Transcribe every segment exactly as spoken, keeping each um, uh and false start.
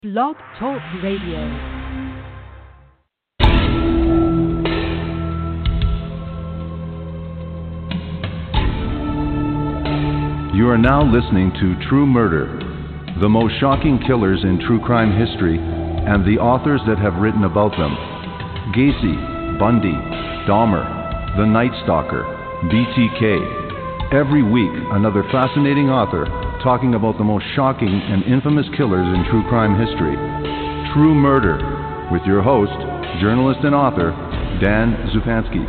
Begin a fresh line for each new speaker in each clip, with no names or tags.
Blog Talk Radio.
You are now listening to True Murder, the most shocking killers in true crime history, and the authors that have written about them. Gacy, Bundy, Dahmer, The Night Stalker, B T K. Every week, another fascinating author talking about the most shocking and infamous killers in true crime history. True Murder, with your host, journalist and author, Dan Zupansky.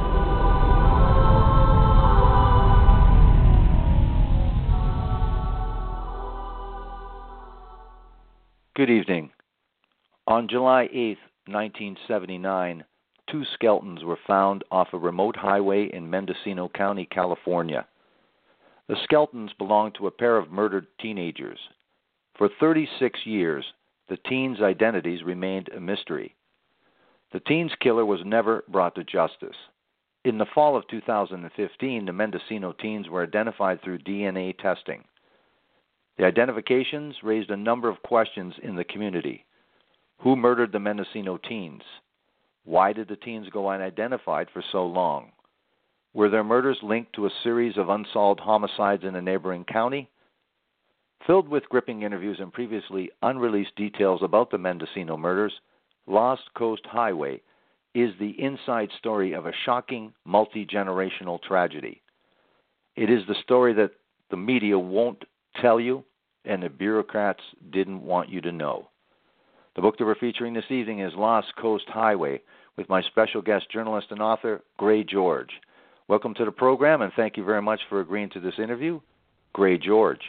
Good evening. On July eighth, nineteen seventy-nine, two skeletons were found off a remote highway in Mendocino County, California. The skeletons belonged to a pair of murdered teenagers. For thirty-six years, the teens' identities remained a mystery. The teens' killer was never brought to justice. In the fall of two thousand fifteen, the Mendocino teens were identified through D N A testing. The identifications raised a number of questions in the community. Who murdered the Mendocino teens? Why did the teens go unidentified for so long? Were their murders linked to a series of unsolved homicides in a neighboring county? Filled with gripping interviews and previously unreleased details about the Mendocino murders, Lost Coast Highway is the inside story of a shocking multi-generational tragedy. It is the story that the media won't tell you and the bureaucrats didn't want you to know. The book that we're featuring this evening is Lost Coast Highway, with my special guest journalist and author, Gray George. Welcome to the program, and thank you very much for agreeing to this interview, Gray George.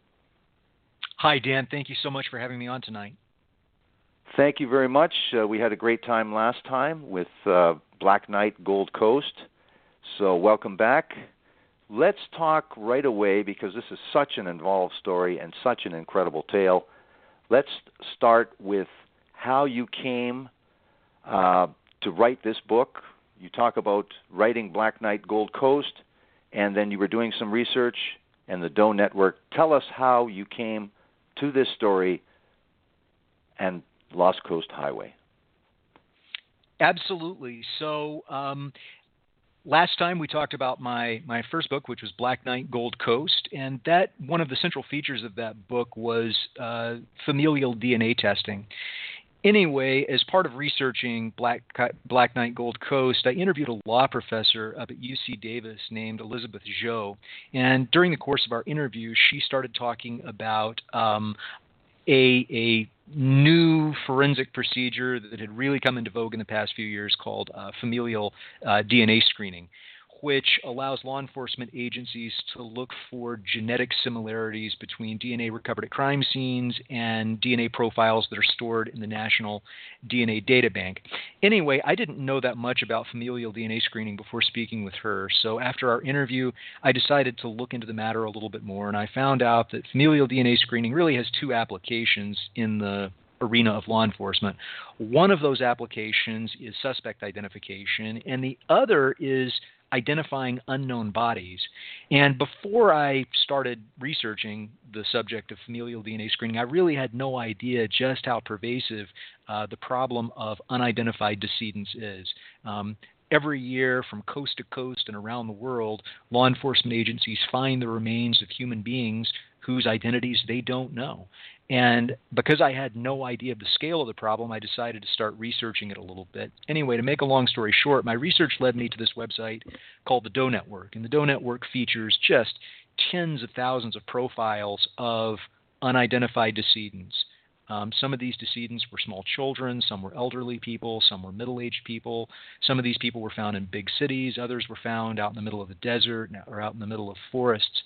Hi, Dan. Thank you so much for having me on tonight.
Thank you very much. Uh, we had a great time last time with uh, Black Knight Gold Coast, so welcome back. Let's talk right away, because this is such an involved story and such an incredible tale. Let's start with how you came uh, to write this book. You talk about writing Black Knight Gold Coast, and then you were doing some research and the Doe Network. Tell us how you came to this story and Lost Coast Highway.
Absolutely. So um, last time we talked about my, my first book, which was Black Knight Gold Coast, and that one of the central features of that book was uh, familial D N A testing. Anyway, as part of researching Black, Black Knight Gold Coast, I interviewed a law professor up at U C Davis named Elizabeth Zhou. And during the course of our interview, she started talking about um, a, a new forensic procedure that had really come into vogue in the past few years called uh, familial uh, D N A screening, which allows law enforcement agencies to look for genetic similarities between D N A recovered at crime scenes and D N A profiles that are stored in the National D N A Data Bank. Anyway, I didn't know that much about familial D N A screening before speaking with her, so after our interview, I decided to look into the matter a little bit more, and I found out that familial D N A screening really has two applications in the arena of law enforcement. One of those applications is suspect identification, and the other is identifying unknown bodies. And before I started researching the subject of familial D N A screening, I really had no idea just how pervasive uh, the problem of unidentified decedents is. Um, Every year, from coast to coast and around the world, law enforcement agencies find the remains of human beings whose identities they don't know. And because I had no idea of the scale of the problem, I decided to start researching it a little bit. Anyway, to make a long story short, my research led me to this website called the Doe Network. And the Doe Network features just tens of thousands of profiles of unidentified decedents. Um, some of these decedents were small children, some were elderly people, some were middle-aged people. Some of these people were found in big cities. Others were found out in the middle of the desert or out in the middle of forests.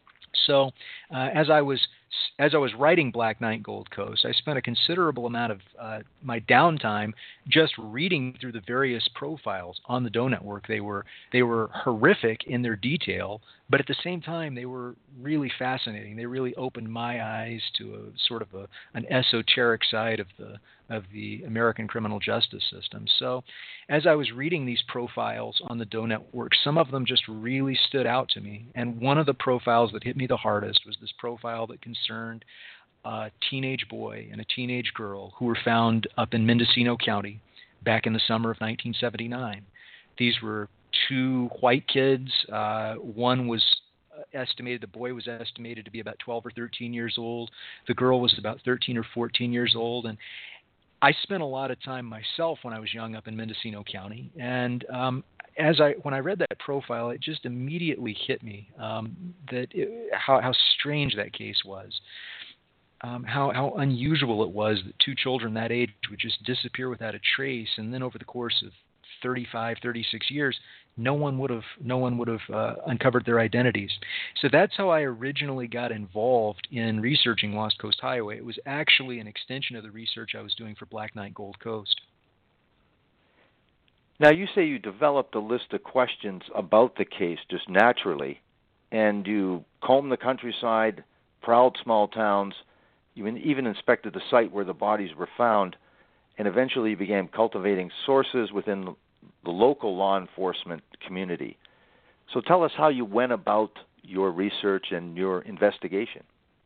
So uh, as I was as I was writing Black Knight Gold Coast, I spent a considerable amount of uh, my downtime just reading through the various profiles on the Doe Network. They were they were horrific in their detail, but at the same time, they were really fascinating. They really opened my eyes to a sort of a, an esoteric side of the of the American criminal justice system. So as I was reading these profiles on the Doe Network, some of them just really stood out to me. And one of the profiles that hit me the hardest was this profile that concerned a teenage boy and a teenage girl who were found up in Mendocino County back in the summer of nineteen seventy-nine. These were two white kids. Uh, one was estimated, the boy was estimated to be about twelve or thirteen years old. The girl was about thirteen or fourteen years old. And I spent a lot of time myself when I was young up in Mendocino County. And um, as I, when I read that profile, it just immediately hit me um, that it, how, how strange that case was. Um, how, how unusual it was that two children that age would just disappear without a trace. And then over the course of thirty-five, thirty-six years, no one would have no one would have uh, uncovered their identities. So that's how I originally got involved in researching Lost Coast Highway. It was actually an extension of the research I was doing for Black Knight Gold Coast.
Now, you say you developed a list of questions about the case just naturally, and you combed the countryside, prowled small towns, you even inspected the site where the bodies were found, and eventually you began cultivating sources within the local law enforcement community. So tell us how you went about your research and your investigation.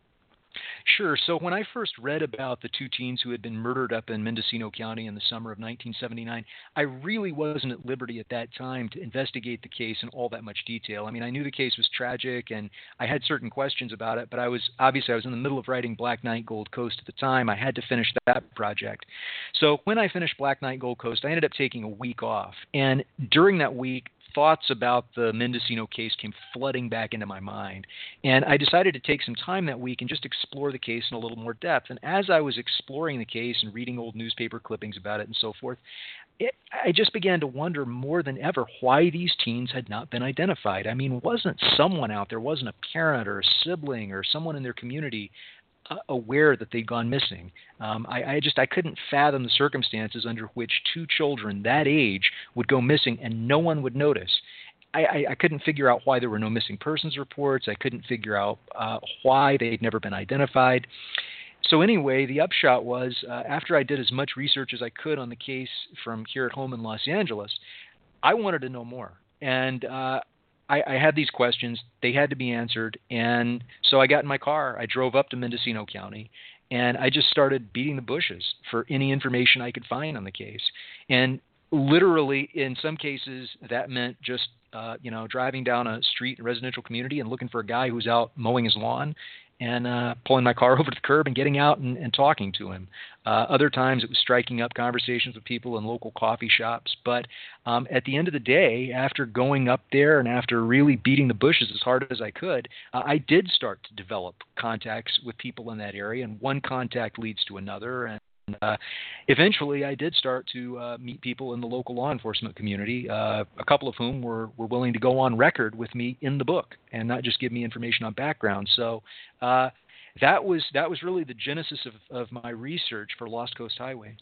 Sure. So when I first read about the two teens who had been murdered up in Mendocino County in the summer of nineteen seventy-nine, I really wasn't at liberty at that time to investigate the case in all that much detail. I mean, I knew the case was tragic and I had certain questions about it, but I was obviously I was in the middle of writing Black Knight Gold Coast at the time. I had to finish that project. So when I finished Black Knight Gold Coast, I ended up taking a week off. And during that week, thoughts about the Mendocino case came flooding back into my mind. And I decided to take some time that week and just explore the case in a little more depth. And as I was exploring the case and reading old newspaper clippings about it and so forth, it, I just began to wonder more than ever why these teens had not been identified. I mean, wasn't someone out there, wasn't a parent or a sibling or someone in their community Uh, aware that they'd gone missing? Um, I, I just I couldn't fathom the circumstances under which two children that age would go missing and no one would notice. I, I, I couldn't figure out why there were no missing persons reports. I couldn't figure out uh, why they'd never been identified. So anyway, the upshot was uh, after I did as much research as I could on the case from here at home in Los Angeles, I wanted to know more. And uh, I, I had these questions. They had to be answered. And so I got in my car. I drove up to Mendocino County, and I just started beating the bushes for any information I could find on the case. And literally, in some cases, that meant just, uh, you know, driving down a street in a residential community and looking for a guy who's out mowing his lawn and uh, pulling my car over to the curb and getting out and, and talking to him. Uh, other times it was striking up conversations with people in local coffee shops. But um, at the end of the day, after going up there and after really beating the bushes as hard as I could, uh, I did start to develop contacts with people in that area, and one contact leads to another. And Uh, eventually, I did start to uh, meet people in the local law enforcement community, uh, a couple of whom were, were willing to go on record with me in the book and not just give me information on background. So uh, that was that was really the genesis of, of my research for Lost Coast Highway.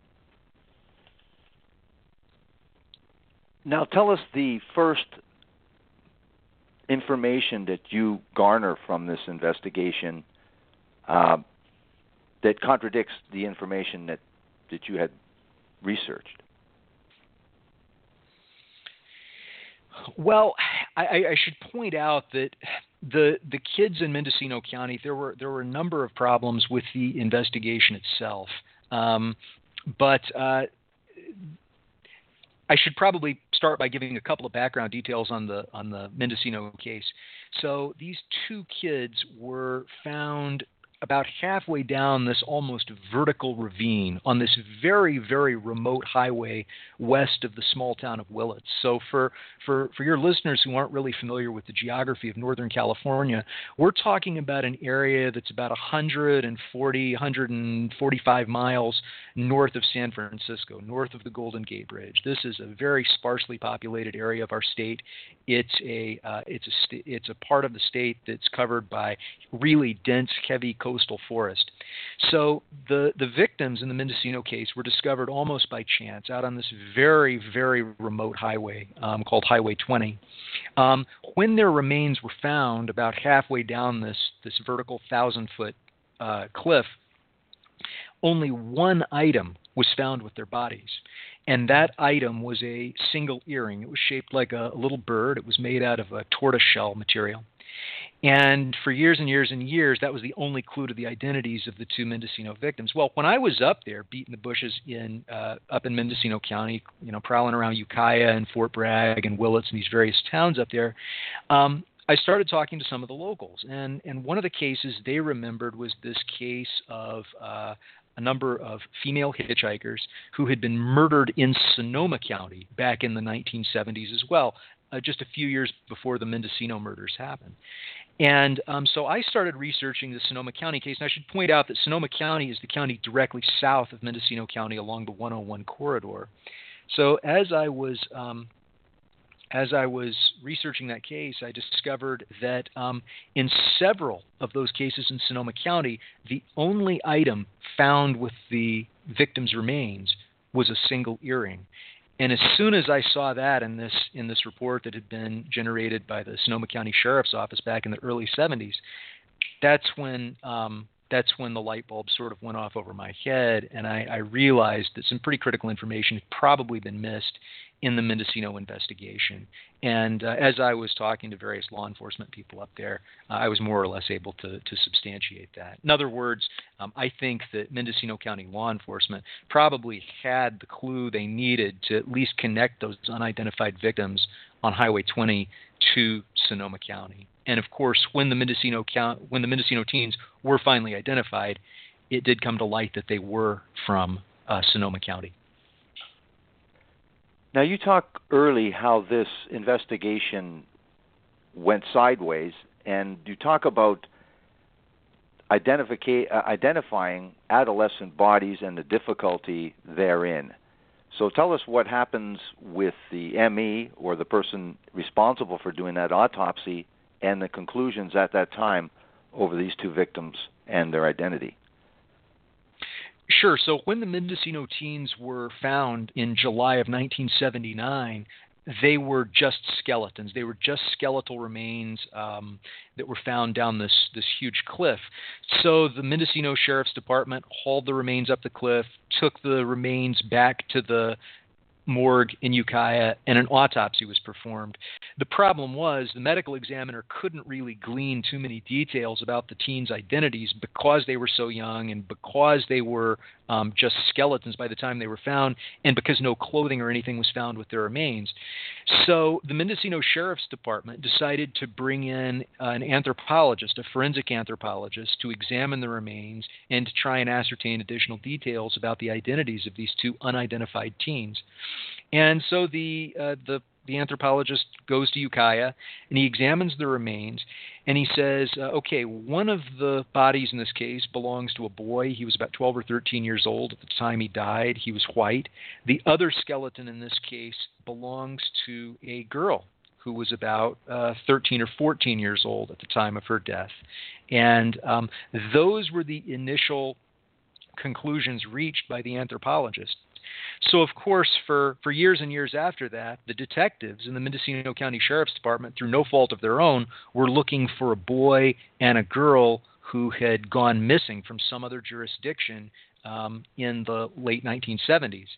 Now, tell us the first information that you garner from this investigation uh, that contradicts the information that, that you had researched.
Well, I, I should point out that the the kids in Mendocino County, there were there were a number of problems with the investigation itself, um, but uh, I should probably start by giving a couple of background details on the on the Mendocino case. So these two kids were found about halfway down this almost vertical ravine on this very, very remote highway west of the small town of Willits. So for, for, for your listeners who aren't really familiar with the geography of Northern California, we're talking about an area that's about one hundred forty, one hundred forty-five miles north of San Francisco, north of the Golden Gate Bridge. This is a very sparsely populated area of our state. It's a, uh, it's a, st- it's a part of the state that's covered by really dense, heavy coastal forest. So the, the victims in the Mendocino case were discovered almost by chance out on this very, very remote highway um, called Highway twenty. Um, when their remains were found about halfway down this, this vertical thousand-foot uh, cliff, only one item was found with their bodies. And that item was a single earring. It was shaped like a, a little bird. It was made out of a tortoiseshell material. And for years and years and years, that was the only clue to the identities of the two Mendocino victims. Well, when I was up there beating the bushes in uh, up in Mendocino County, you know, prowling around Ukiah and Fort Bragg and Willits and these various towns up there, um, I started talking to some of the locals. And, and one of the cases they remembered was this case of uh, a number of female hitchhikers who had been murdered in Sonoma County back in the nineteen seventies as well, uh, just a few years before the Mendocino murders happened. And um, so I started researching the Sonoma County case. And I should point out that Sonoma County is the county directly south of Mendocino County along the one oh one corridor. So as I was um, as I was researching that case, I discovered that um, in several of those cases in Sonoma County, the only item found with the victim's remains was a single earring. And as soon as I saw that in this in this report that had been generated by the Sonoma County Sheriff's Office back in the early seventies, that's when um, that's when the light bulb sort of went off over my head, and I, I realized that some pretty critical information had probably been missed in the Mendocino investigation. And uh, as I was talking to various law enforcement people up there, uh, I was more or less able to, to substantiate that. In other words, um, I think that Mendocino County law enforcement probably had the clue they needed to at least connect those unidentified victims on Highway twenty to Sonoma County. And of course, when the Mendocino count, when the Mendocino teens were finally identified, it did come to light that they were from uh, Sonoma County.
Now, you talk early how this investigation went sideways, and you talk about identifica- uh, identifying adolescent bodies and the difficulty therein. So tell us what happens with the M E, or the person responsible for doing that autopsy, and the conclusions at that time over these two victims and their identity.
Sure. So when the Mendocino teens were found in July of nineteen seventy-nine, they were just skeletons. They were just skeletal remains um, that were found down this, this huge cliff. So the Mendocino Sheriff's Department hauled the remains up the cliff, took the remains back to the morgue in Ukiah, and an autopsy was performed. The problem was the medical examiner couldn't really glean too many details about the teens' identities because they were so young and because they were um, just skeletons by the time they were found, and because no clothing or anything was found with their remains. So the Mendocino Sheriff's Department decided to bring in uh, an anthropologist, a forensic anthropologist, to examine the remains and to try and ascertain additional details about the identities of these two unidentified teens. And so the uh, the the anthropologist goes to Ukiah and he examines the remains, and he says, uh, okay, one of the bodies in this case belongs to a boy. He was about twelve or thirteen years old at the time he died. He was white. The other skeleton in this case belongs to a girl who was about uh, thirteen or fourteen years old at the time of her death. And um, those were the initial conclusions reached by the anthropologist. So, of course, for, for years and years after that, the detectives in the Mendocino County Sheriff's Department, through no fault of their own, were looking for a boy and a girl who had gone missing from some other jurisdiction um, in the late nineteen seventies.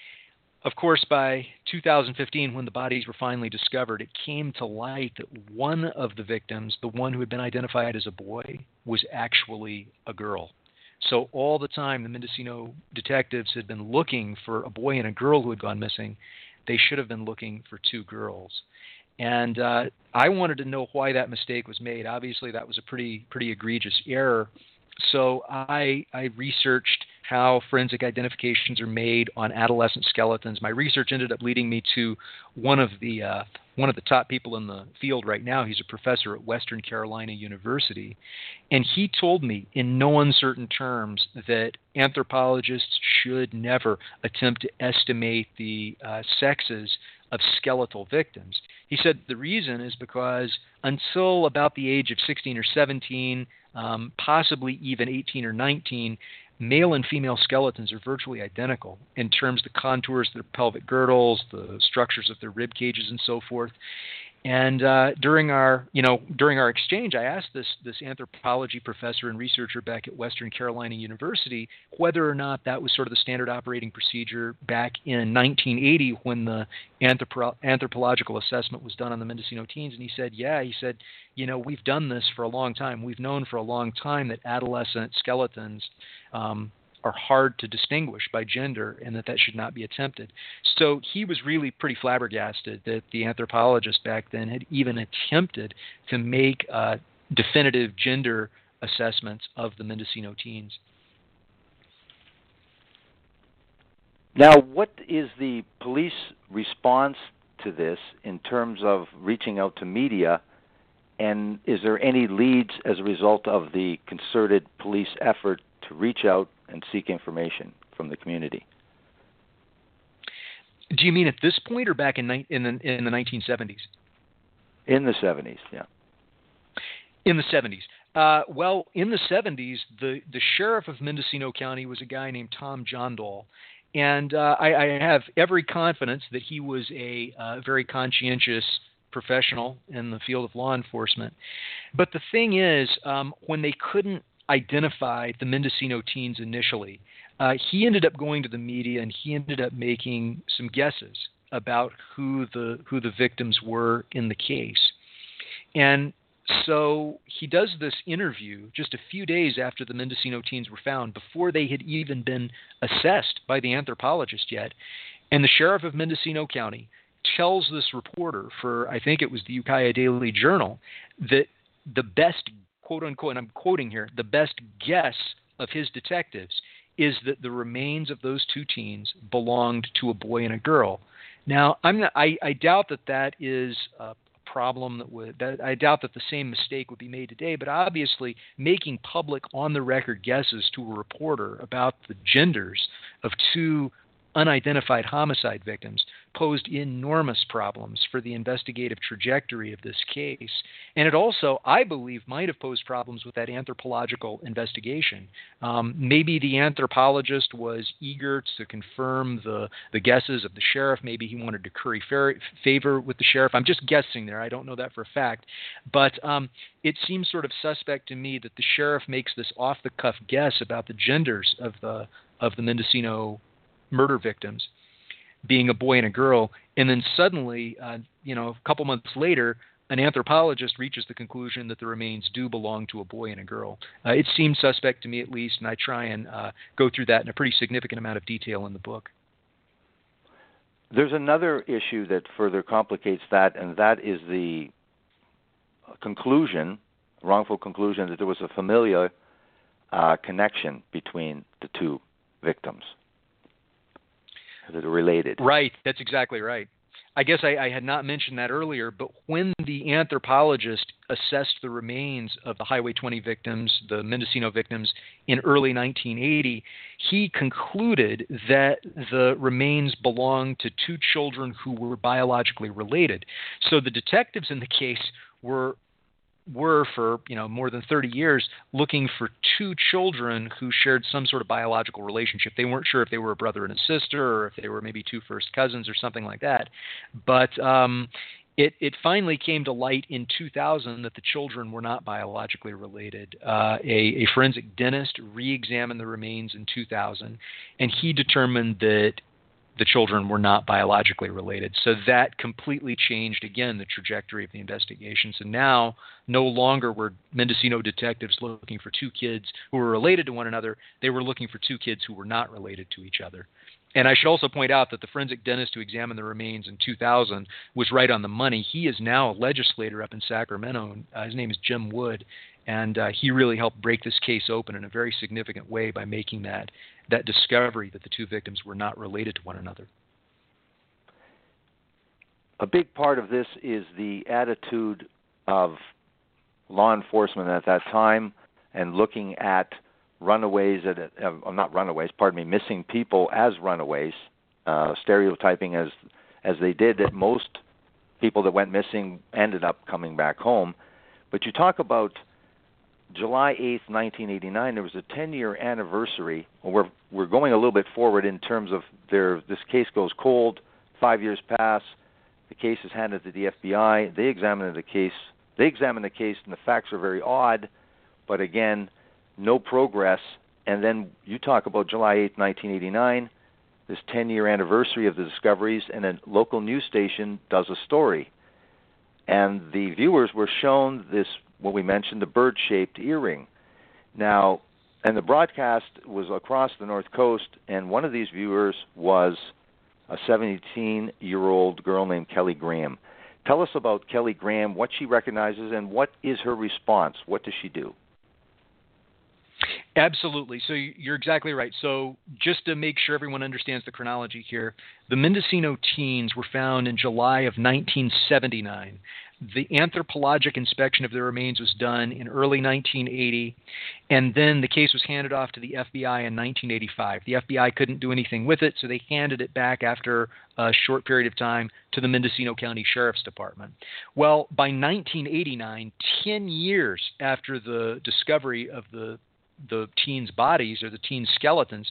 Of course, by two thousand fifteen, when the bodies were finally discovered, it came to light that one of the victims, the one who had been identified as a boy, was actually a girl. So all the time the Mendocino detectives had been looking for a boy and a girl who had gone missing. They should have been looking for two girls. And uh, I wanted to know why that mistake was made. Obviously, that was a pretty pretty egregious error. So I, I researched how forensic identifications are made on adolescent skeletons. My research ended up leading me to one of the uh, one of the top people in the field right now. He's a professor at Western Carolina University, and he told me in no uncertain terms that anthropologists should never attempt to estimate the uh, sexes of skeletal victims. He said the reason is because until about the age of sixteen or seventeen, um, possibly even eighteen or nineteen, male and female skeletons are virtually identical in terms of the contours of their pelvic girdles, the structures of their rib cages, and so forth. And uh, during our, you know, during our exchange, I asked this this anthropology professor and researcher back at Western Carolina University whether or not that was sort of the standard operating procedure back in nineteen eighty when the anthropo- anthropological assessment was done on the Mendocino teens. And he said, yeah, he said, you know, we've done this for a long time. We've known for a long time that adolescent skeletons um, are hard to distinguish by gender and that that should not be attempted. So he was really pretty flabbergasted that the anthropologist back then had even attempted to make uh, definitive gender assessments of the Mendocino teens.
Now, what is the police response to this in terms of reaching out to media, and is there any leads as a result of the concerted police effort to reach out and seek information from the community?
Do you mean at this point or back in ni- in the in the nineteen seventies?
In the seventies, yeah.
In the seventies. Uh, well, in the seventies, the, the sheriff of Mendocino County was a guy named Tom Jondal. And uh, I, I have every confidence that he was a uh, very conscientious professional in the field of law enforcement. But the thing is, um, when they couldn't identify the Mendocino teens initially, uh, he ended up going to the media and he ended up making some guesses about who the who the victims were in the case. And so he does this interview just a few days after the Mendocino teens were found, before they had even been assessed by the anthropologist yet. And the sheriff of Mendocino County tells this reporter for, I think it was the Ukiah Daily Journal, that the best, quote unquote, and I'm quoting here, the best guess of his detectives is that the remains of those two teens belonged to a boy and a girl. Now, I'm not, I, I doubt that that is a problem that would, that I doubt that the same mistake would be made today, but obviously making public on the record guesses to a reporter about the genders of two unidentified homicide victims posed enormous problems for the investigative trajectory of this case. And it also, I believe, might have posed problems with that anthropological investigation. Um, maybe the anthropologist was eager to confirm the, the guesses of the sheriff. Maybe he wanted to curry favor with the sheriff. I'm just guessing there. I don't know that for a fact. But um, it seems sort of suspect to me that the sheriff makes this off-the-cuff guess about the genders of the of the Mendocino murder victims being a boy and a girl, and then suddenly, uh, you know, a couple months later, an anthropologist reaches the conclusion that the remains do belong to a boy and a girl. Uh, it seems suspect to me, at least, and I try and uh, go through that in a pretty significant amount of detail in the book.
There's another issue that further complicates that, and that is the conclusion, wrongful conclusion, that there was a familial uh, connection between the two victims. That are related.
Right, that's exactly right. I guess I, I had not mentioned that earlier, but when the anthropologist assessed the remains of the Highway twenty victims, the Mendocino victims, in early nineteen eighty, he concluded that the remains belonged to two children who were biologically related. So the detectives in the case were were for, you know, more than thirty years looking for two children who shared some sort of biological relationship. They weren't sure if they were a brother and a sister or if they were maybe two first cousins or something like that. But um, it, it finally came to light in two thousand that the children were not biologically related. Uh, a, a forensic dentist re-examined the remains in two thousand, and he determined that the children were not biologically related. So that completely changed, again, the trajectory of the investigation. So now, no longer were Mendocino detectives looking for two kids who were related to one another. They were looking for two kids who were not related to each other. And I should also point out that the forensic dentist who examined the remains in two thousand was right on the money. He is now a legislator up in Sacramento. Uh, his name is Jim Wood, and uh, he really helped break this case open in a very significant way by making that that discovery that the two victims were not related to one another.
A big part of this is the attitude of law enforcement at that time and looking at runaways, at, uh, not runaways, pardon me, missing people as runaways, uh, stereotyping as as they did that most people that went missing ended up coming back home. But you talk about July eighth, nineteen eighty-nine, there was a ten-year anniversary. We're we're going a little bit forward in terms of their this case goes cold, five years pass, the case is handed to the F B I. They examine the case. They examine the case, and the facts are very odd. But again, no progress. And then you talk about July eighth, nineteen eighty-nine, this ten-year anniversary of the discoveries, and a local news station does a story. And the viewers were shown this, what we mentioned, the bird-shaped earring. Now, and the broadcast was across the North Coast, and one of these viewers was a seventeen-year-old girl named Kelly Graham. Tell us about Kelly Graham, what she recognizes, and what is her response? What does she do?
Absolutely. So you're exactly right. So just to make sure everyone understands the chronology here, the Mendocino teens were found in July of nineteen seventy-nine. The anthropologic inspection of their remains was done in early nineteen eighty, and then the case was handed off to the F B I in nineteen eighty-five. The F B I couldn't do anything with it, so they handed it back after a short period of time to the Mendocino County Sheriff's Department. Well, by nineteen eighty-nine, ten years after the discovery of the the teens' bodies or the teens' skeletons,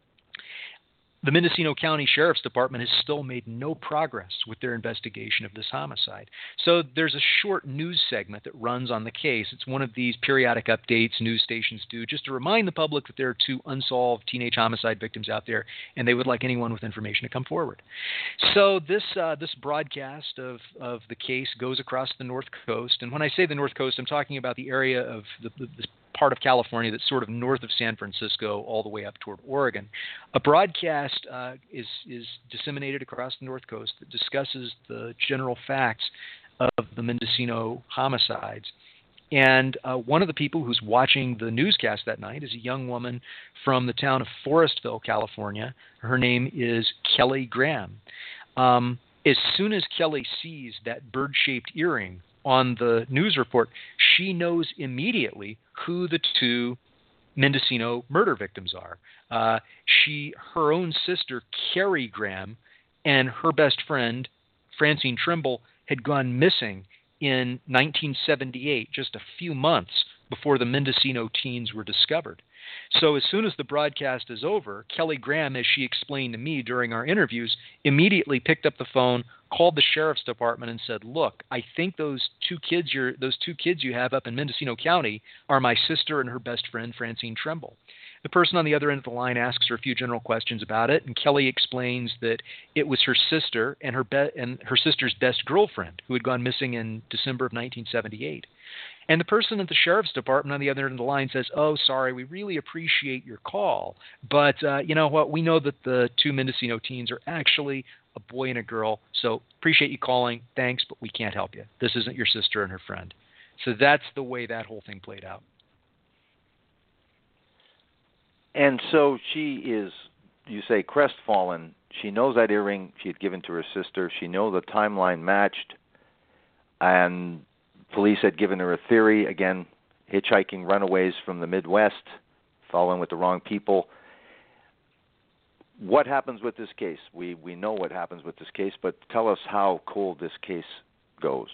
the Mendocino County Sheriff's Department has still made no progress with their investigation of this homicide. So there's a short news segment that runs on the case. It's one of these periodic updates news stations do just to remind the public that there are two unsolved teenage homicide victims out there, and they would like anyone with information to come forward. So this uh, this broadcast of, of the case goes across the North Coast. And when I say the North Coast, I'm talking about the area of the, the, the part of California that's sort of north of San Francisco all the way up toward Oregon. A broadcast uh, is is disseminated across the North Coast that discusses the general facts of the Mendocino homicides. And uh, one of the people who's watching the newscast that night is a young woman from the town of Forestville, California. Her name is Kelly Graham. Um, as soon as Kelly sees that bird-shaped earring on the news report, she knows immediately who the two Mendocino murder victims are. Uh, she, her own sister, Carrie Graham, and her best friend, Francine Trimble, had gone missing in nineteen seventy-eight, just a few months before the Mendocino teens were discovered. So as soon as the broadcast is over, Kelly Graham, as she explained to me during our interviews, immediately picked up the phone, called the sheriff's department, and said, "Look, I think those two kids you're, those two kids you have up in Mendocino County are my sister and her best friend, Francine Trimble." The person on the other end of the line asks her a few general questions about it, and Kelly explains that it was her sister and her be- and her sister's best girlfriend who had gone missing in December of nineteen seventy-eight. And the person at the sheriff's department on the other end of the line says, "Oh, sorry, we really appreciate your call, but uh, you know what? We know that the two Mendocino teens are actually a boy and a girl, so appreciate you calling. Thanks, but we can't help you. This isn't your sister and her friend." So that's the way that whole thing played out.
And so she is, you say, crestfallen. She knows that earring she had given to her sister. She knows the timeline matched, and police had given her a theory, again, hitchhiking runaways from the Midwest, following with the wrong people. What happens with this case? We we know what happens with this case, but tell us how cold this case goes.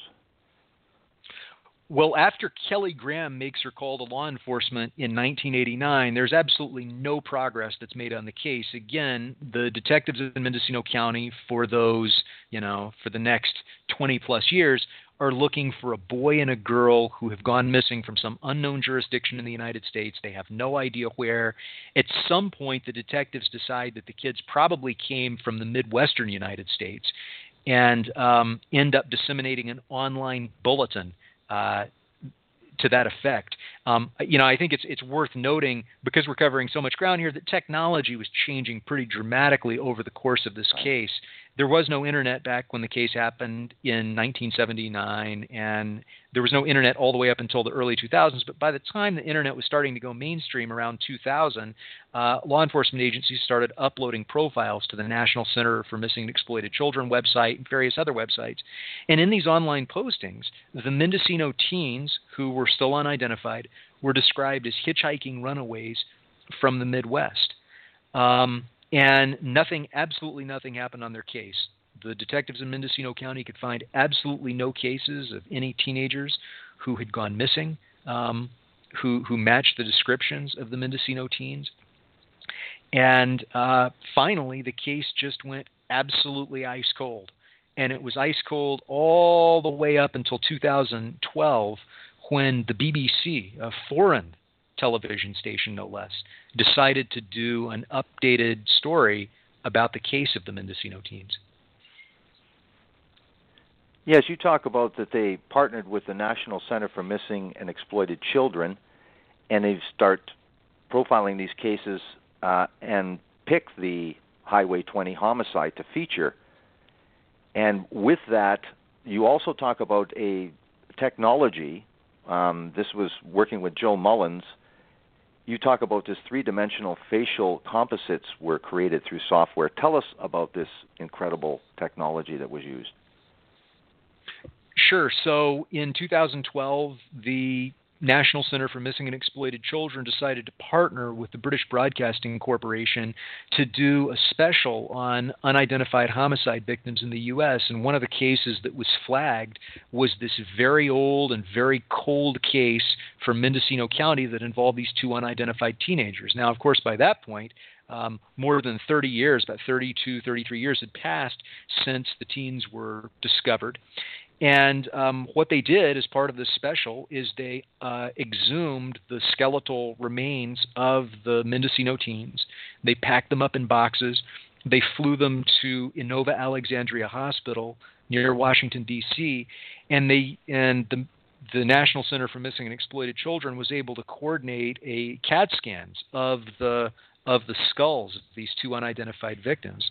Well, after Kelly Graham makes her call to law enforcement in nineteen eighty-nine, there's absolutely no progress that's made on the case. Again, the detectives in Mendocino County for those, you know, for the next twenty plus years are looking for a boy and a girl who have gone missing from some unknown jurisdiction in the United States. They have no idea where. At some point, the detectives decide that the kids probably came from the Midwestern United States and um, end up disseminating an online bulletin Uh, to that effect. Um, you know, I think it's it's worth noting, because we're covering so much ground here, that technology was changing pretty dramatically over the course of this case. There was no internet back when the case happened in nineteen seventy-nine, and there was no internet all the way up until the early two thousands. But by the time the internet was starting to go mainstream around two thousand, uh, law enforcement agencies started uploading profiles to the National Center for Missing and Exploited Children website and various other websites. And in these online postings, the Mendocino teens, who were still unidentified, were described as hitchhiking runaways from the Midwest. Um, And nothing, absolutely nothing happened on their case. The detectives in Mendocino County could find absolutely no cases of any teenagers who had gone missing, um, who, who matched the descriptions of the Mendocino teens. And uh, finally, the case just went absolutely ice cold. and it was ice cold all the way up until two thousand twelve, when the B B C, a foreign television station no less, decided to do an updated story about the case of the Mendocino teens.
Yes, you talk about that they partnered with the National Center for Missing and Exploited Children, and they start profiling these cases uh, and pick the Highway twenty homicide to feature. And with that, you also talk about a technology. Um, this was working with Joe Mullins. You talk about this three-dimensional facial composites were created through software. Tell us about this incredible technology that was used.
Sure. So in two thousand twelve, the National Center for Missing and Exploited Children decided to partner with the British Broadcasting Corporation to do a special on unidentified homicide victims in the U S. And one of the cases that was flagged was this very old and very cold case from Mendocino County that involved these two unidentified teenagers. Now, of course, by that point, Um, more than thirty years, about thirty-two, thirty-three years had passed since the teens were discovered. And um, what they did as part of this special is they uh, exhumed the skeletal remains of the Mendocino teens. They packed them up in boxes. They flew them to Inova Alexandria Hospital near Washington, D C, and they and the the National Center for Missing and Exploited Children was able to coordinate a CAT scans of the of the skulls of these two unidentified victims.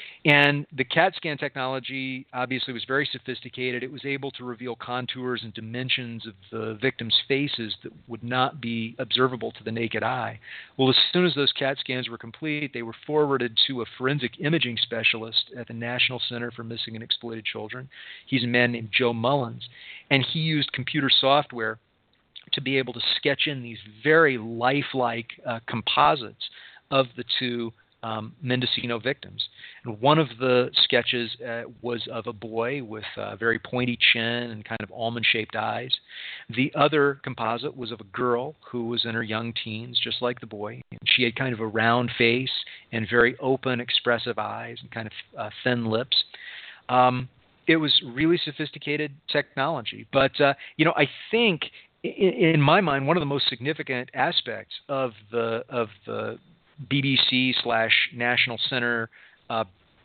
And the CAT scan technology obviously was very sophisticated. It was able to reveal contours and dimensions of the victims' faces that would not be observable to the naked eye. Well, as soon as those CAT scans were complete, they were forwarded to a forensic imaging specialist at the National Center for Missing and Exploited Children. He's a man named Joe Mullins, and he used computer software to be able to sketch in these very lifelike uh, composites of the two um, Mendocino victims. And one of the sketches uh, was of a boy with a very pointy chin and kind of almond-shaped eyes. The other composite was of a girl who was in her young teens, just like the boy. And she had kind of a round face and very open, expressive eyes and kind of uh, thin lips. Um, it was really sophisticated technology. But, uh, you know, I think in, in my mind, one of the most significant aspects of the of the B B C slash National Center uh,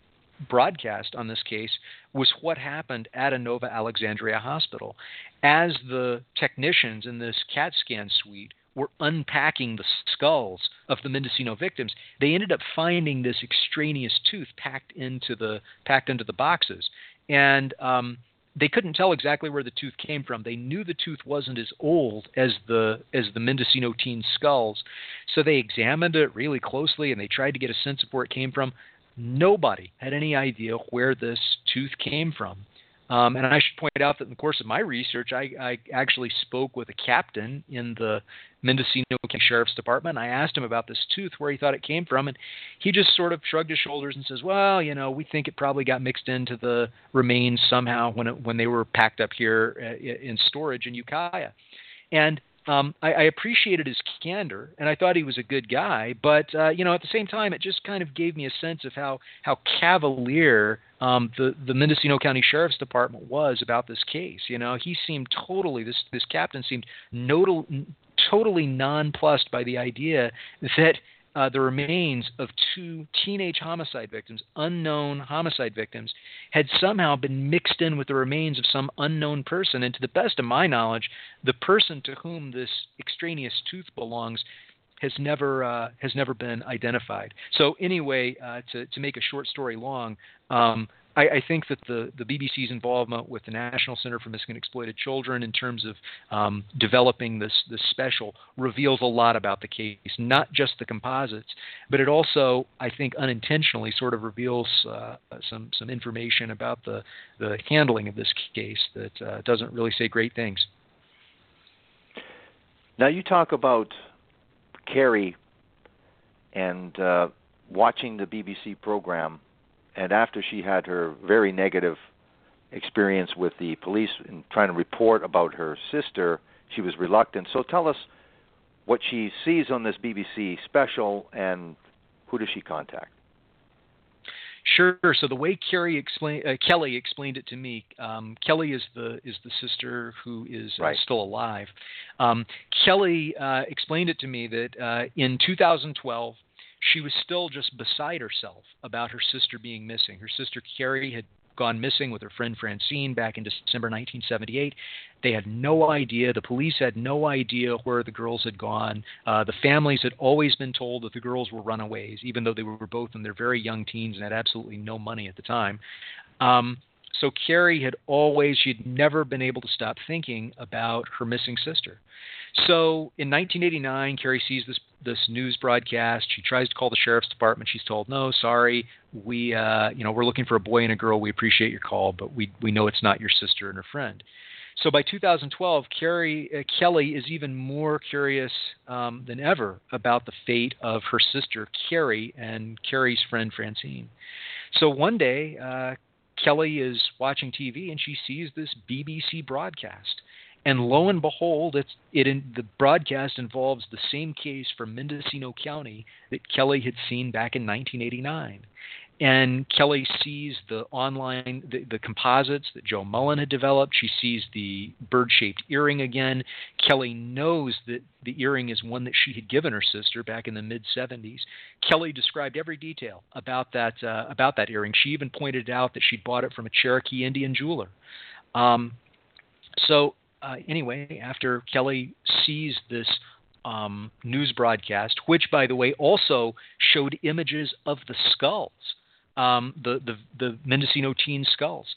broadcast on this case was what happened at Inova Alexandria Hospital. As the technicians in this CAT scan suite were unpacking the skulls of the Mendocino victims, they ended up finding this extraneous tooth packed into the packed into the boxes. And um, they couldn't tell exactly where the tooth came from. They knew the tooth wasn't as old as the as the Mendocino teen skulls, so they examined it really closely and they tried to get a sense of where it came from. Nobody had any idea where this tooth came from. Um, and I should point out that in the course of my research, I, I actually spoke with a captain in the Mendocino County Sheriff's Department. I asked him about this tooth, where he thought it came from, and he just sort of shrugged his shoulders and says, well, you know, we think it probably got mixed into the remains somehow when it, when they were packed up here in storage in Ukiah. And Um, I, I appreciated his candor, and I thought he was a good guy. But uh, you know, at the same time, it just kind of gave me a sense of how how cavalier um, the the Mendocino County Sheriff's Department was about this case. You know, he seemed totally this this captain seemed nodal, totally nonplussed by the idea that Uh, the remains of two teenage homicide victims, unknown homicide victims, had somehow been mixed in with the remains of some unknown person. And to the best of my knowledge, the person to whom this extraneous tooth belongs has never uh, has never been identified. So anyway, uh, to to make a short story long, um, I, I think that the, the B B C's involvement with the National Center for Missing and Exploited Children in terms of um, developing this this special reveals a lot about the case, not just the composites, but it also, I think, unintentionally sort of reveals uh, some some information about the, the handling of this case that uh, doesn't really say great things.
Now you talk about Carrie and uh, watching the B B C program, and after she had her very negative experience with the police in trying to report about her sister, she was reluctant. So tell us what she sees on this B B C special, and who does she contact?
Sure. So the way Carrie explain, uh, Kelly explained it to me, um, Kelly is the is the sister who is uh,
Right.
still alive. Um, Kelly uh, explained it to me that uh, in two thousand twelve, she was still just beside herself about her sister being missing. Her sister Carrie had gone missing with her friend Francine back in December nineteen seventy-eight. They had no idea. The police had no idea where the girls had gone. Uh, the families had always been told that the girls were runaways, even though they were both in their very young teens and had absolutely no money at the time. Um, so Carrie had always, she'd never been able to stop thinking about her missing sister. So in nineteen eighty-nine, Carrie sees this this news broadcast. She tries to call the sheriff's department. She's told, "No, sorry, we uh, you know we're looking for a boy and a girl. We appreciate your call, but we we know it's not your sister and her friend." So by two thousand twelve, Carrie uh, Kelly is even more curious um, than ever about the fate of her sister Carrie and Carrie's friend Francine. So one day, uh, Kelly is watching T V and she sees this B B C broadcast. And lo and behold, it's, it in, the broadcast involves the same case from Mendocino County that Kelly had seen back in nineteen eighty-nine. And Kelly sees the online, the, the composites that Joe Mullen had developed. She sees the bird-shaped earring again. Kelly knows that the earring is one that she had given her sister back in the mid seventies. Kelly described every detail about that uh, about that earring. She even pointed out that she'd bought it from a Cherokee Indian jeweler. Um, so uh, anyway, after Kelly sees this um, news broadcast, which, by the way, also showed images of the skulls, um, the, the, the Mendocino teen skulls,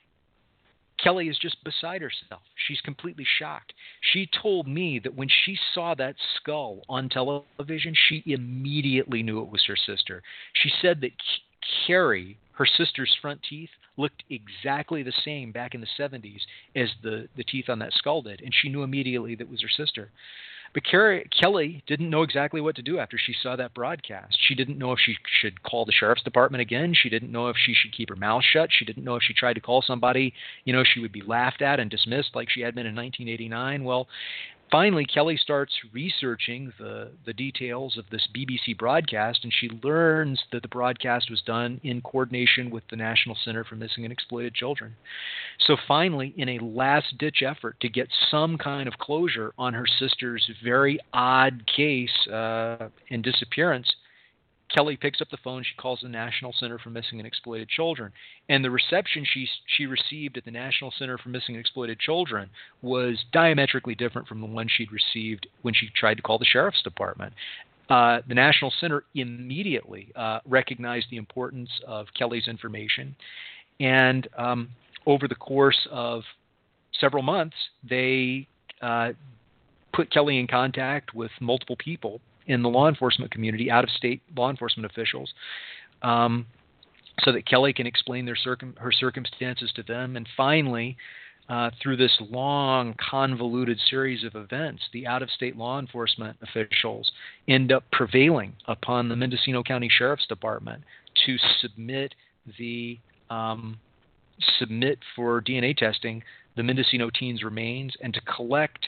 Kelly is just beside herself. She's completely shocked. She told me that when she saw that skull on television, she immediately knew it was her sister. She said that Carrie, her sister's front teeth, looked exactly the same back in the seventies as the, the teeth on that skull did, and she knew immediately that it was her sister. But Carrie, Kelly didn't know exactly what to do after she saw that broadcast. She didn't know if she should call the sheriff's department again. She didn't know if she should keep her mouth shut. She didn't know if she tried to call somebody, you know, she would be laughed at and dismissed like she had been in nineteen eighty-nine. Well, finally, Kelly starts researching the, the details of this B B C broadcast, and she learns that the broadcast was done in coordination with the National Center for Missing and Exploited Children. So finally, in a last-ditch effort to get some kind of closure on her sister's very odd case uh, and disappearance, Kelly picks up the phone. She calls the National Center for Missing and Exploited Children. And the reception she she received at the National Center for Missing and Exploited Children was diametrically different from the one she'd received when she tried to call the sheriff's department. Uh, the National Center immediately uh, recognized the importance of Kelly's information. And um, over the course of several months, they uh, put Kelly in contact with multiple people in the law enforcement community, out-of-state law enforcement officials, um, so that Kelly can explain their circum- her circumstances to them. And finally, uh, through this long, convoluted series of events, the out-of-state law enforcement officials end up prevailing upon the Mendocino County Sheriff's Department to submit the um, submit for D N A testing the Mendocino teens' remains and to collect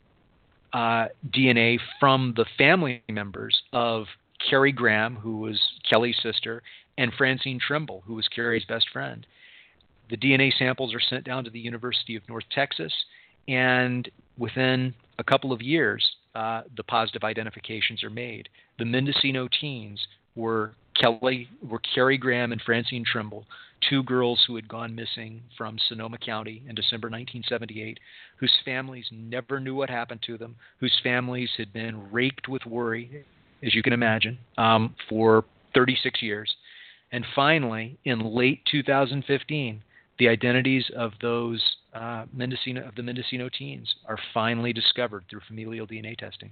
Uh, D N A from the family members of Carrie Graham, who was Kelly's sister, and Francine Trimble, who was Carrie's best friend. The D N A samples are sent down to the University of North Texas, and within a couple of years, uh, the positive identifications are made. The Mendocino teens were Kelly, were Carrie Graham and Francine Trimble, two girls who had gone missing from Sonoma County in December nineteen seventy-eight, whose families never knew what happened to them, whose families had been raked with worry, as you can imagine, um, for thirty-six years. And finally, in late two thousand fifteen, the identities of those uh, Mendocino of the Mendocino teens are finally discovered through familial D N A testing.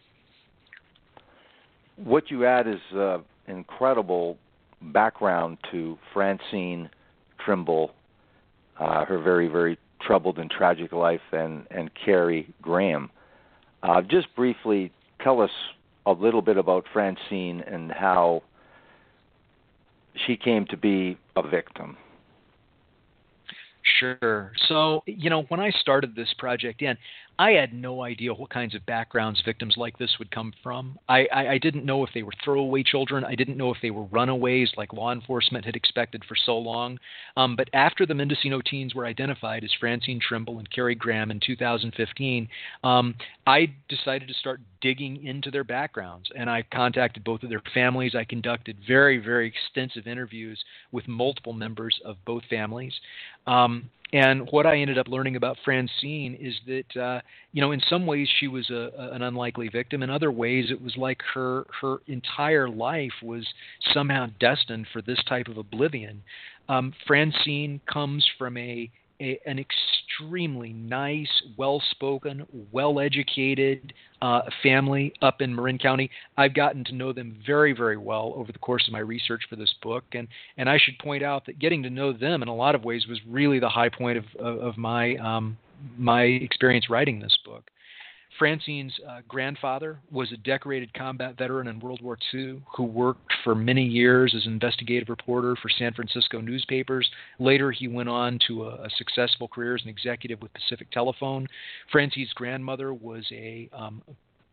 What you add is uh, incredible background to Francine Trimble, uh, her very, very troubled and tragic life, and, and Carrie Graham. Uh, just briefly, tell us a little bit about Francine and how she came to be a victim.
Sure. So, you know, when I started this project in, I had no idea what kinds of backgrounds victims like this would come from. I, I, I didn't know if they were throwaway children. I didn't know if they were runaways like law enforcement had expected for so long. Um, but after the Mendocino teens were identified as Francine Trimble and Carrie Graham in two thousand fifteen, um, I decided to start digging into their backgrounds. And I contacted both of their families. I conducted very, very extensive interviews with multiple members of both families. Um, And what I ended up learning about Francine is that, uh, you know, in some ways she was a, a, an unlikely victim. In other ways, it was like her her entire life was somehow destined for this type of oblivion. Um, Francine comes from a, a an extremely nice, well-spoken, well-educated uh, family up in Marin County. I've gotten to know them very, very well over the course of my research for this book, and and I should point out that getting to know them in a lot of ways was really the high point of of, of my um, my experience writing this book. Francine's uh, grandfather was a decorated combat veteran in World War Two who worked for many years as an investigative reporter for San Francisco newspapers. Later, he went on to a, a successful career as an executive with Pacific Telephone. Francine's grandmother was a um,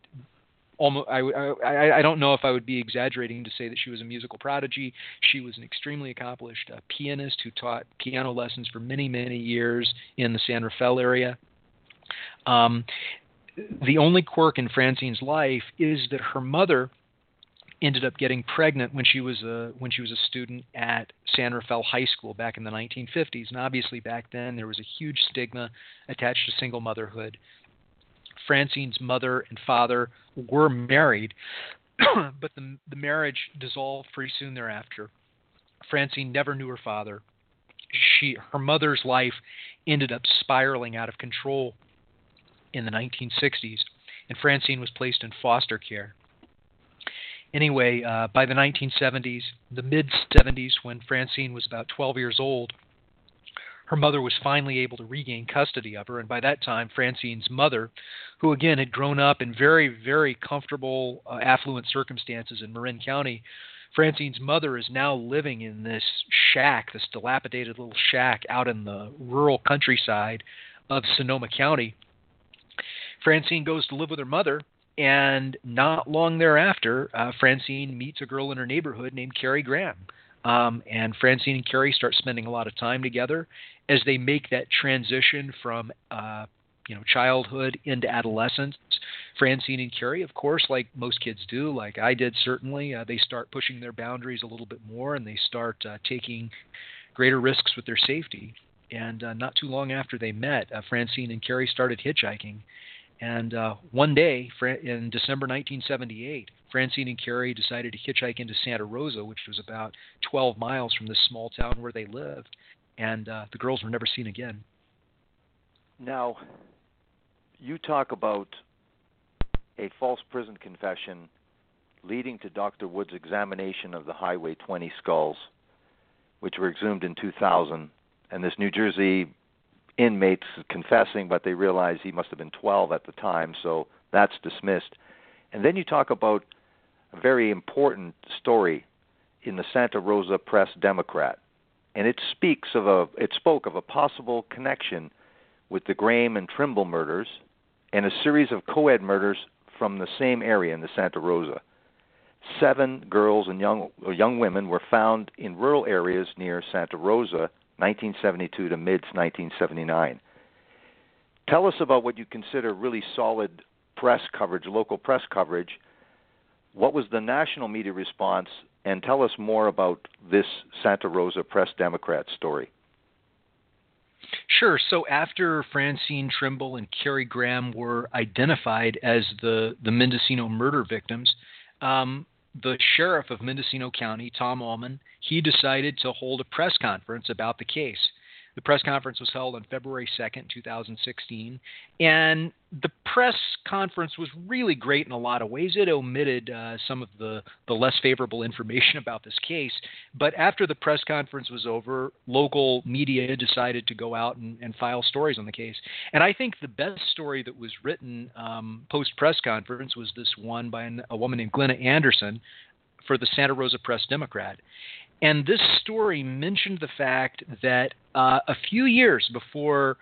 almost, I, I, I don't know if I would be exaggerating to say that she was a musical prodigy. She was an extremely accomplished uh, pianist who taught piano lessons for many, many years in the San Rafael area. Um, The only quirk in Francine's life is that her mother ended up getting pregnant when she was a when she was a student at San Rafael High School back in the nineteen fifties. And obviously back then there was a huge stigma attached to single motherhood. Francine's mother and father were married, but the, the marriage dissolved pretty soon thereafter. Francine never knew her father. She her mother's life ended up spiraling out of control in the nineteen sixties, and Francine was placed in foster care. Anyway, uh, by the nineteen seventies, the mid-seventies, when Francine was about twelve years old, her mother was finally able to regain custody of her, and by that time, Francine's mother, who again had grown up in very, very comfortable, uh, affluent circumstances in Marin County, Francine's mother is now living in this shack, this dilapidated little shack out in the rural countryside of Sonoma County. Francine goes to live with her mother, and not long thereafter, uh, Francine meets a girl in her neighborhood named Carrie Graham. Um, and Francine and Carrie start spending a lot of time together as they make that transition from uh, you know, childhood into adolescence. Francine and Carrie, of course, like most kids do, like I did certainly, uh, they start pushing their boundaries a little bit more, and they start uh, taking greater risks with their safety. And uh, not too long after they met, uh, Francine and Carrie started hitchhiking. And uh, one day, in December nineteen seventy-eight, Francine and Carrie decided to hitchhike into Santa Rosa, which was about twelve miles from this small town where they lived. And uh, the girls were never seen again.
Now, you talk about a false prison confession leading to Doctor Wood's examination of the Highway twenty skulls, which were exhumed in two thousand, and this New Jersey inmates confessing, but they realize he must have been twelve at the time, so that's dismissed. And then you talk about a very important story in the Santa Rosa Press-Democrat, and it speaks of a it spoke of a possible connection with the Graham and Trimble murders and a series of co-ed murders from the same area in the Santa Rosa. Seven girls and young or young women were found in rural areas near Santa Rosa, nineteen seventy-two to mid nineteen seventy-nine. Tell us about what you consider really solid press coverage, local press coverage. What was the national media response? And tell us more about this Santa Rosa Press-Democrat story.
Sure. So after Francine Trimble and Carrie Graham were identified as the, the Mendocino murder victims, um, the sheriff of Mendocino County, Tom Allman, he decided to hold a press conference about the case. The press conference was held on February second, two thousand sixteen, and the press conference was really great in a lot of ways. It omitted uh, some of the, the less favorable information about this case, but after the press conference was over, local media decided to go out and, and file stories on the case. And I think the best story that was written um, post-press conference was this one by an, a woman named Glenna Anderson for the Santa Rosa Press-Democrat. And this story mentioned the fact that uh, a few years before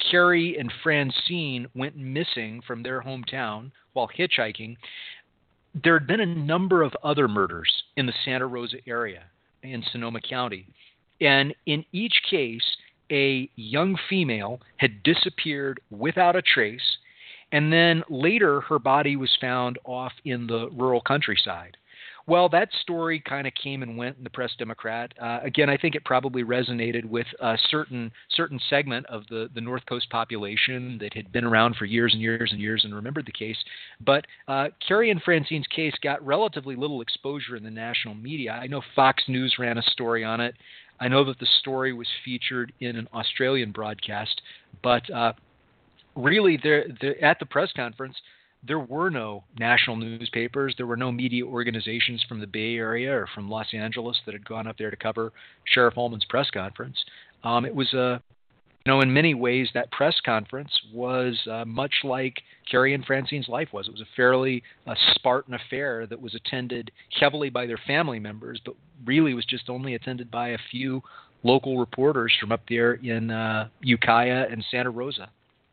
Carrie and Francine went missing from their hometown while hitchhiking, there had been a number of other murders in the Santa Rosa area in Sonoma County. And in each case, a young female had disappeared without a trace, and then later her body was found off in the rural countryside. Well, that story kind of came and went in the Press Democrat. Uh, again, I think it probably resonated with a certain certain segment of the, the North Coast population that had been around for years and years and years and remembered the case. But uh, Carrie and Francine's case got relatively little exposure in the national media. I know Fox News ran a story on it. I know that the story was featured in an Australian broadcast. But uh, really, there, there, at the press conference, there were no national newspapers. There were no media organizations from the Bay Area or from Los Angeles that had gone up there to cover Sheriff Ullman's press conference. Um, it was a, you know, in many ways, that press conference was uh, much like Carrie and Francine's life was. It was a fairly uh, Spartan affair that was attended heavily by their family members, but really was just only attended by a few local reporters from up there in uh, Ukiah and Santa Rosa.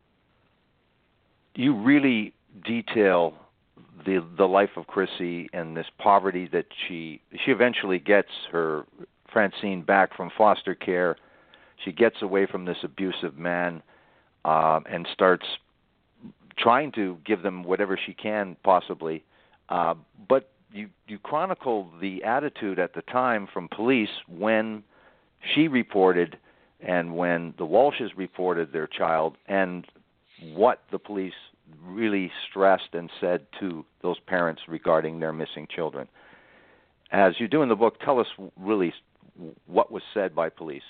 You really detail the the life of Chrissy and this poverty that she she eventually gets her Francine back from foster care. She gets away from this abusive man um, and starts trying to give them whatever she can possibly. Uh, but you you chronicle the attitude at the time from police when she reported and when the Walshes reported their child, and what the police really stressed and said to those parents regarding their missing children. As you do in the book, tell us really what was said by police.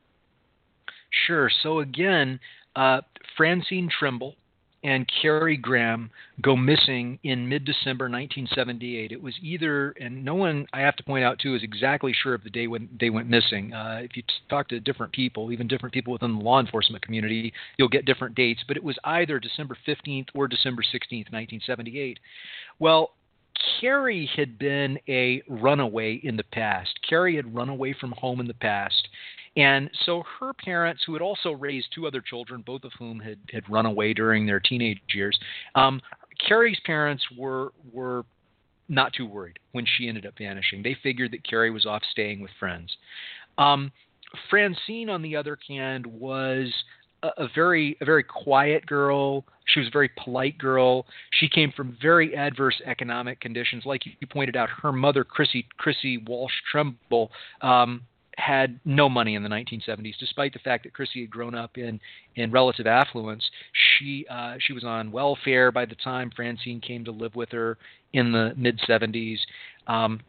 Sure. So again, uh, Francine Trimble and Carrie Graham go missing in mid-December nineteen seventy-eight. It was either, and no one, I have to point out too, is exactly sure of the day when they went missing. Uh, if you talk to different people, even different people within the law enforcement community, you'll get different dates, but it was either December fifteenth or December sixteenth, nineteen seventy-eight. Well, Carrie had been a runaway in the past. Carrie had run away from home in the past. And so her parents, who had also raised two other children, both of whom had, had run away during their teenage years, um, Carrie's parents were were not too worried when she ended up vanishing. They figured that Carrie was off staying with friends. Um, Francine, on the other hand, was a, a very a very quiet girl. She was a very polite girl. She came from very adverse economic conditions. Like you pointed out, her mother, Chrissy Chrissy Walsh Trimble, um, had no money in the nineteen seventies, despite the fact that Chrissy had grown up in, in relative affluence. She uh, she was on welfare by the time Francine came to live with her in the mid-seventies. Um,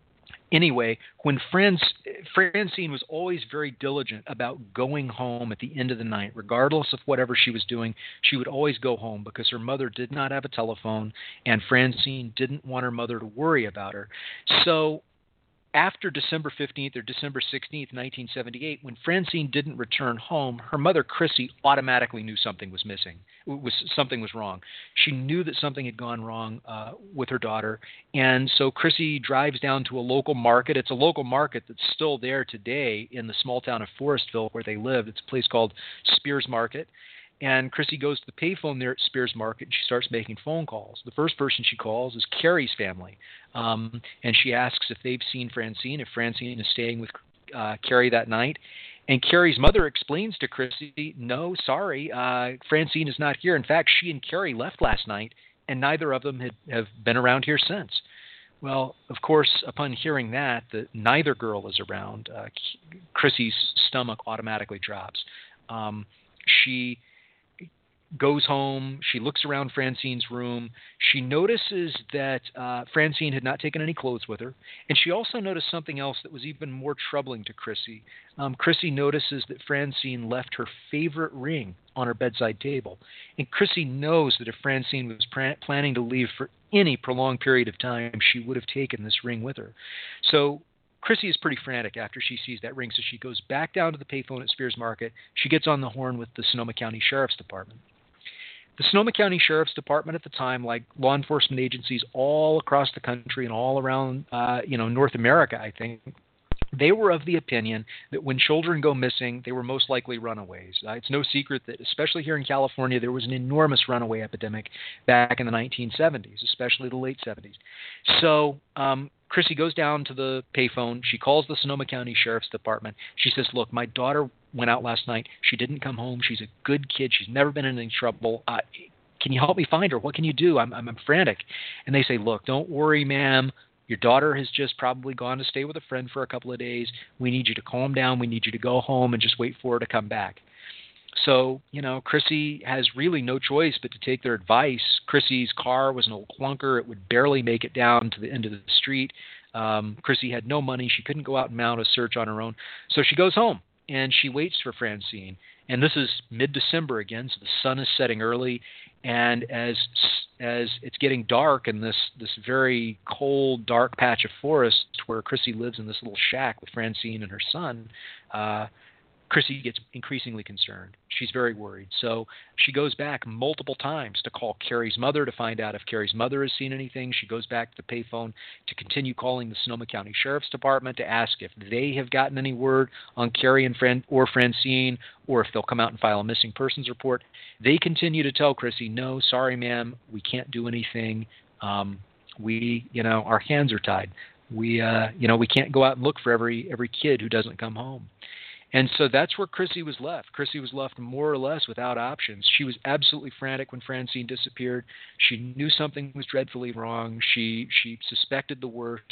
anyway, when Franz, Francine was always very diligent about going home at the end of the night, regardless of whatever she was doing, she would always go home because her mother did not have a telephone, and Francine didn't want her mother to worry about her. So after December fifteenth or December sixteenth, nineteen seventy-eight, when Francine didn't return home, her mother, Chrissy, automatically knew something was missing. Was, something was wrong. She knew that something had gone wrong uh, with her daughter. And so Chrissy drives down to a local market. It's a local market that's still there today in the small town of Forestville where they lived. It's a place called Spears Market. And Chrissy goes to the payphone there at Spears Market, and she starts making phone calls. The first person she calls is Carrie's family, um, and she asks if they've seen Francine, if Francine is staying with uh, Carrie that night. And Carrie's mother explains to Chrissy, no, sorry, uh, Francine is not here. In fact, she and Carrie left last night, and neither of them had, have been around here since. Well, of course, upon hearing that, that neither girl is around, uh, Chrissy's stomach automatically drops. Um, she goes home. She looks around Francine's room. She notices that uh, Francine had not taken any clothes with her. And she also noticed something else that was even more troubling to Chrissy. Um, Chrissy notices that Francine left her favorite ring on her bedside table. And Chrissy knows that if Francine was pr- planning to leave for any prolonged period of time, she would have taken this ring with her. So Chrissy is pretty frantic after she sees that ring. So she goes back down to the payphone at Spears Market. She gets on the horn with the Sonoma County Sheriff's Department. The Sonoma County Sheriff's Department at the time, like law enforcement agencies all across the country and all around, uh, you know, North America, I think, They were of the opinion that when children go missing, they were most likely runaways. Uh, it's no secret that, especially here in California, there was an enormous runaway epidemic back in the nineteen seventies, especially the late seventies. So um, Chrissy goes down to the payphone. She calls the Sonoma County Sheriff's Department. She says, look, my daughter went out last night. She didn't come home. She's a good kid. She's never been in any trouble. Uh, can you help me find her? What can you do? I'm, I'm, I'm frantic. And they say, look, don't worry, ma'am. Your daughter has just probably gone to stay with a friend for a couple of days. We need you to calm down. We need you to go home and just wait for her to come back. So, you know, Chrissy has really no choice but to take their advice. Chrissy's car was an old clunker. It would barely make it down to the end of the street. Um, Chrissy had no money. She couldn't go out and mount a search on her own. So she goes home and she waits for Francine. And this is mid-December again, so the sun is setting early. And as as it's getting dark in this, this very cold, dark patch of forest where Chrissy lives in this little shack with Francine and her son, uh, Chrissy gets increasingly concerned. She's very worried. So she goes back multiple times to call Carrie's mother to find out if Carrie's mother has seen anything. She goes back to the payphone to continue calling the Sonoma County Sheriff's Department to ask if they have gotten any word on Carrie and Fran- or Francine, or if they'll come out and file a missing persons report. They continue to tell Chrissy, no, sorry, ma'am, we can't do anything. Um, we, you know, our hands are tied. We, uh, you know, we can't go out and look for every every kid who doesn't come home. And so that's where Chrissy was left. Chrissy was left more or less without options. She was absolutely frantic when Francine disappeared. She knew something was dreadfully wrong. She she suspected the worst.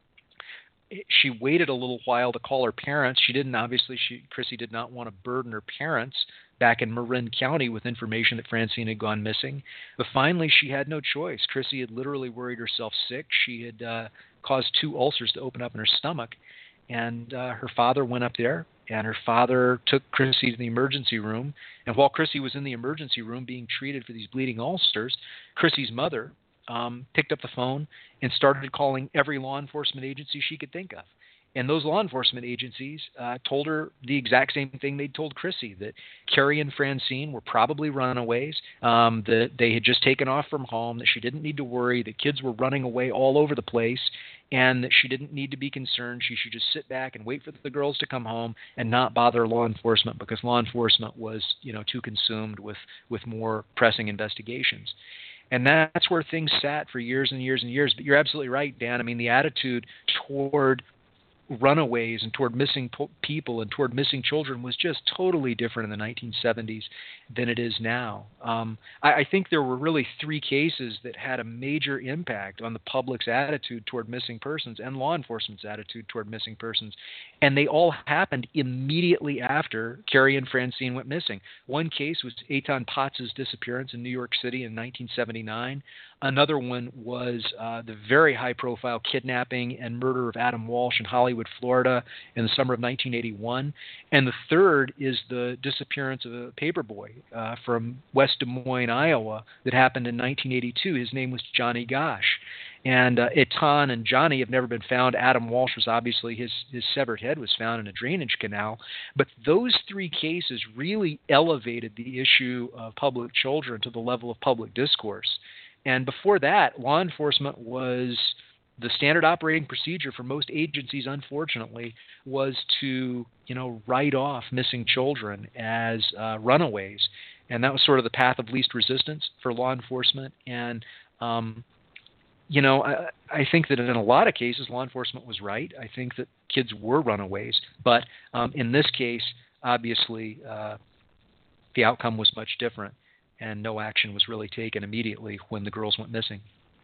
She waited a little while to call her parents. She didn't, obviously, she, Chrissy did not want to burden her parents back in Marin County with information that Francine had gone missing. But finally, she had no choice. Chrissy had literally worried herself sick. She had uh, caused two ulcers to open up in her stomach. And uh, her father went up there, and her father took Chrissy to the emergency room. And while Chrissy was in the emergency room being treated for these bleeding ulcers, Chrissy's mother um, picked up the phone and started calling every law enforcement agency she could think of. And those law enforcement agencies uh, told her the exact same thing they'd told Chrissy, that Carrie and Francine were probably runaways, um, that they had just taken off from home, that she didn't need to worry, that kids were running away all over the place, and that she didn't need to be concerned. She should just sit back and wait for the girls to come home and not bother law enforcement, because law enforcement was, you know, too consumed with, with more pressing investigations. And that's where things sat for years and years and years. But you're absolutely right, Dan. I mean, the attitude toward runaways and toward missing po- people and toward missing children was just totally different in the nineteen seventies than it is now. Um, I, I think there were really three cases that had a major impact on the public's attitude toward missing persons and law enforcement's attitude toward missing persons, and they all happened immediately after Carrie and Francine went missing. One case was Eitan Potts' disappearance in New York City in nineteen seventy-nine. Another one was uh, the very high-profile kidnapping and murder of Adam Walsh in Hollywood, Florida in the summer of nineteen eighty-one. And the third is the disappearance of a paperboy uh, from West Des Moines, Iowa, that happened in nineteen eighty-two. His name was Johnny Gosh. And uh, Eitan and Johnny have never been found. Adam Walsh was obviously, his, his severed head was found in a drainage canal. But those three cases really elevated the issue of public children to the level of public discourse. And before that, law enforcement was, the standard operating procedure for most agencies, unfortunately, was to, you know, write off missing children as uh, runaways. And that was sort of the path of least resistance for law enforcement. And, um, you know, I, I think that in a lot of cases, law enforcement was right. I think that kids were runaways. But um, in this case, obviously, uh, the outcome was much different, and no action was really taken immediately when the girls went missing.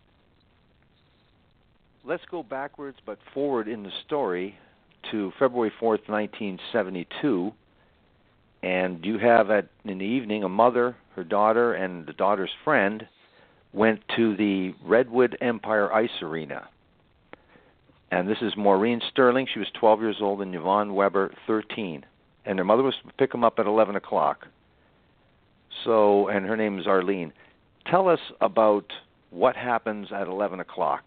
Let's go backwards but forward in the story to February fourth, nineteen seventy-two. And you have, at, in the evening, a mother, her daughter, and the daughter's friend went to the Redwood Empire Ice Arena. And this is Maureen Sterling. She was twelve years old, and Yvonne Weber, thirteen. And their mother was to pick them up at eleven o'clock. So, and her name is Arlene. Tell us about what happens at eleven o'clock.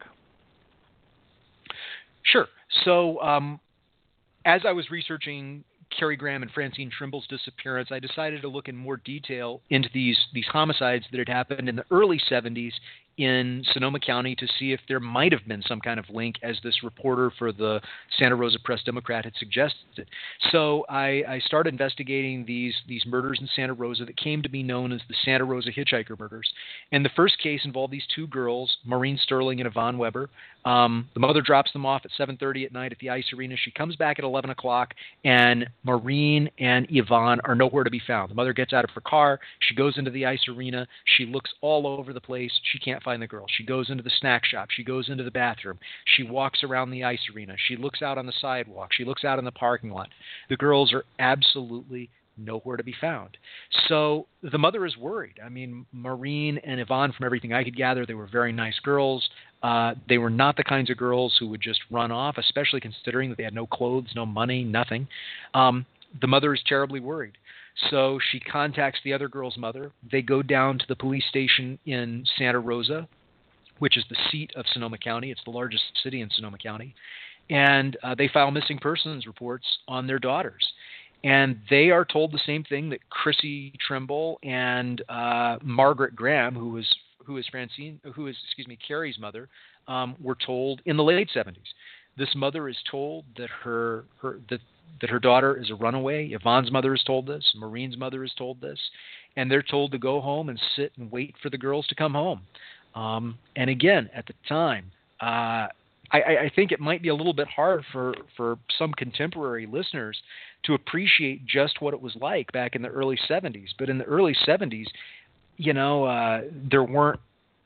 Sure. So, um, as I was researching Carrie Graham and Francine Trimble's disappearance, I decided to look in more detail into these these homicides that had happened in the early seventies in Sonoma County to see if there might have been some kind of link, as this reporter for the Santa Rosa Press-Democrat had suggested. So I, I started investigating these these murders in Santa Rosa that came to be known as the Santa Rosa Hitchhiker murders. And the first case involved these two girls, Maureen Sterling and Yvonne Weber. Um, the mother drops them off at seven thirty at night at the ice arena. She comes back at eleven o'clock, and Maureen and Yvonne are nowhere to be found. The mother gets out of her car. She goes into the ice arena. She looks all over the place. She can't find the girl. She goes into the snack shop. She goes into the bathroom. She walks around the ice arena. She looks out on the sidewalk. She looks out in the parking lot. The girls are absolutely nowhere to be found. So the mother is worried. I mean, Maureen and Yvonne, from everything I could gather, they were very nice girls. Uh, they were not the kinds of girls who would just run off, especially considering that they had no clothes, no money, nothing. Um, the mother is terribly worried. So she contacts the other girl's mother. They go down to the police station in Santa Rosa, which is the seat of Sonoma County. It's the largest city in Sonoma County. And uh, they file missing persons reports on their daughters. And they are told the same thing that Chrissy Trimble and uh, Margaret Graham, who was who is Francine, who is excuse me, Carrie's mother, um, were told in the late seventies. This mother is told that her her that that her daughter is a runaway. Yvonne's mother is told this. Maureen's mother is told this, and they're told to go home and sit and wait for the girls to come home. Um, and again, at the time, uh, I, I think it might be a little bit hard for, for some contemporary listeners to appreciate just what it was like back in the early seventies. But in the early seventies, you know, uh, there weren't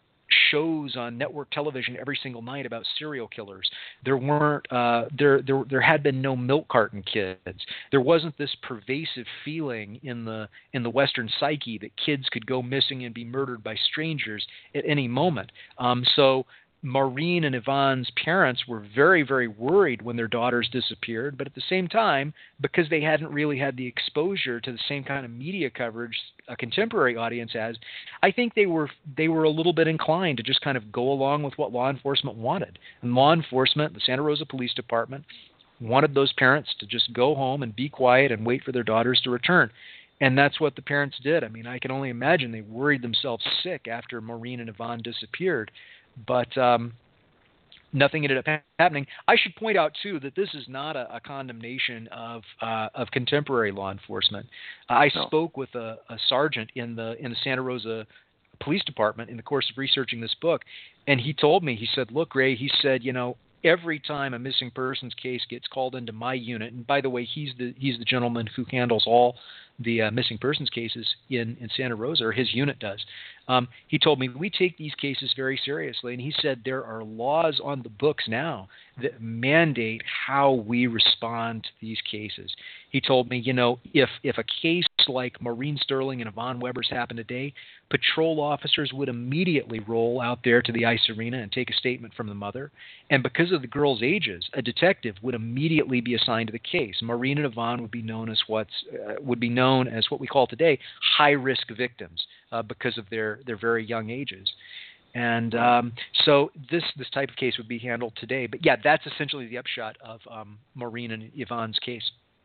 shows on network television every single night about serial killers. There weren't uh, there there there had been no milk carton kids. There wasn't this pervasive feeling in the in the Western psyche that kids could go missing and be murdered by strangers at any moment. Um, so Maureen and Yvonne's parents were very, very worried when their daughters disappeared, but at the same time, because they hadn't really had the exposure to the same kind of media coverage a contemporary audience has, I think they were they were a little bit inclined to just kind of go along with what law enforcement wanted. And law enforcement, the Santa Rosa Police Department, wanted those parents to just go home and be quiet and wait for their daughters to return. And that's what the parents did. I mean, I can only imagine they worried themselves sick after Maureen and Yvonne disappeared. But um, nothing ended up ha- happening. I should point out, too, that this is not a, a condemnation of uh, of contemporary law enforcement. I no. spoke with a, a sergeant in the in the Santa Rosa Police Department in the course of researching this book, and he told me, he said, look, Ray, he said, you know, every time a missing persons case gets called into my unit, and by the way, he's the he's the gentleman who handles all the uh, missing persons cases in, in Santa Rosa, or his unit does. Um, he told me, we take these cases very seriously, and he said there are laws on the books now that mandate how we respond to these cases. He told me, you know, if if a case like Maureen Sterling and Yvonne Weber's happened today, patrol officers would immediately roll out there to the ice arena and take a statement from the mother. And because of the girls' ages, a detective would immediately be assigned to the case. Maureen and Yvonne would be known as what's uh, would be known as what we call today high-risk victims uh, because of their, their very young ages. And um, so this this type of case would be handled today. But yeah, that's essentially the upshot of um, Maureen and Yvonne's case.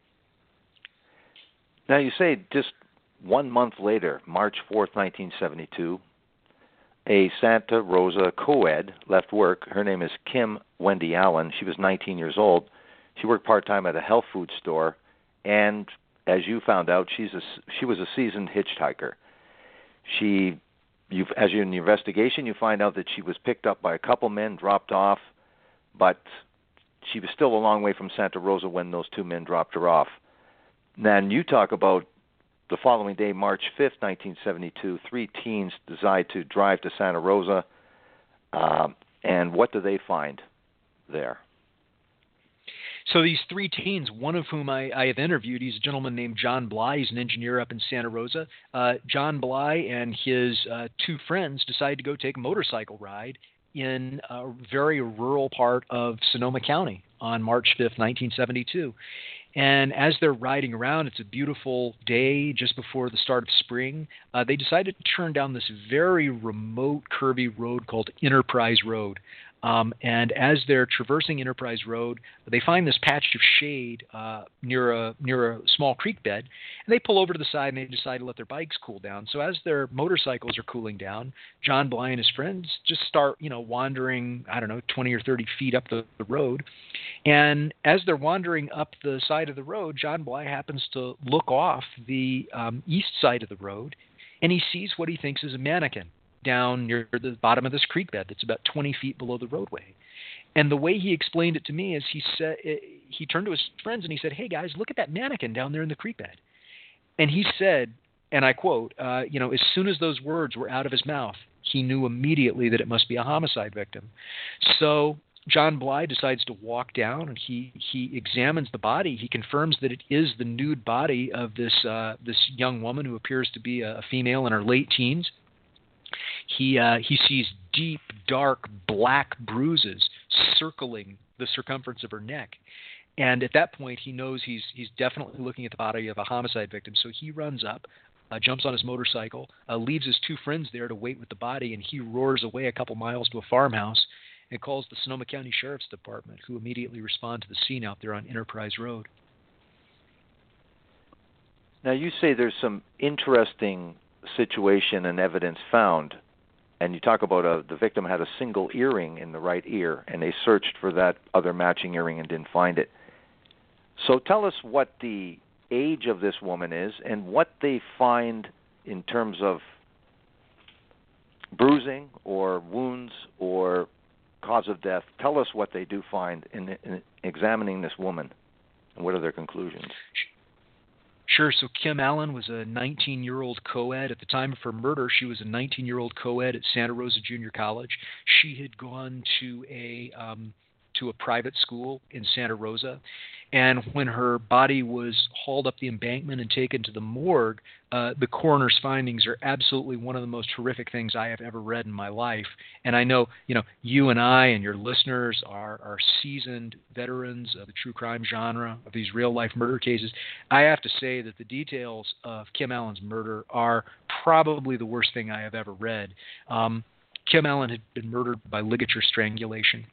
Now, you say just one month later, March fourth, nineteen seventy-two, a Santa Rosa co-ed left work. Her name is Kim Wendy Allen. She was nineteen years old. She worked part-time at a health food store, and as you found out, she's a, she was a seasoned hitchhiker. She, you've, as you're in the investigation, you find out that she was picked up by a couple men, dropped off, but she was still a long way from Santa Rosa when those two men dropped her off. Then you talk about the following day, March fifth, nineteen seventy-two, three teens decide to drive to Santa Rosa, uh, and what do they find there?
So these three teens, one of whom I, I have interviewed, he's a gentleman named John Bly. He's an engineer up in Santa Rosa. Uh, John Bly and his uh, two friends decide to go take a motorcycle ride in a very rural part of Sonoma County on March fifth, nineteen seventy-two. And as they're riding around, it's a beautiful day just before the start of spring. Uh, they decided to turn down this very remote, curvy road called Enterprise Road. Um, and as they're traversing Enterprise Road, they find this patch of shade uh, near a near a small creek bed, and they pull over to the side and they decide to let their bikes cool down. So as their motorcycles are cooling down, John Bly and his friends just start, you know, wandering, I don't know, twenty or thirty feet up the, the road. And as they're wandering up the side of the road, John Bly happens to look off the um, east side of the road, and he sees what he thinks is a mannequin down near the bottom of this creek bed that's about twenty feet below the roadway. And the way he explained it to me is he said, he turned to his friends and he said, "Hey guys, look at that mannequin down there in the creek bed." And he said, and I quote, uh, you know, as soon as those words were out of his mouth, he knew immediately that it must be a homicide victim. So John Bly decides to walk down and he, he examines the body. He confirms that it is the nude body of this, uh, this young woman who appears to be a female in her late teens. He uh, he sees deep, dark, black bruises circling the circumference of her neck, and at that point, he knows he's he's definitely looking at the body of a homicide victim. So he runs up, uh, jumps on his motorcycle, uh, leaves his two friends there to wait with the body, and he roars away a couple miles to a farmhouse and calls the Sonoma County Sheriff's Department, who immediately respond to the scene out there on Enterprise Road.
Now, you say there's some interesting situation and evidence found, and you talk about a, the victim had a single earring in the right ear, and they searched for that other matching earring and didn't find it. So tell us what the age of this woman is and what they find in terms of bruising or wounds or cause of death. Tell us what they do find in, in examining this woman, and what are their conclusions?
Sure. So Kim Allen was a nineteen-year-old co-ed. At the time of her murder, she was a nineteen-year-old co-ed at Santa Rosa Junior College. She had gone to a um, to a private school in Santa Rosa, and when her body was hauled up the embankment and taken to the morgue, uh, the coroner's findings are absolutely one of the most horrific things I have ever read in my life. And I know, you know, you and I and your listeners are are seasoned veterans of the true crime genre, of these real-life murder cases. I have to say that the details of Kim Allen's murder are probably the worst thing I have ever read. Um, Kim Allen had been murdered by ligature strangulation.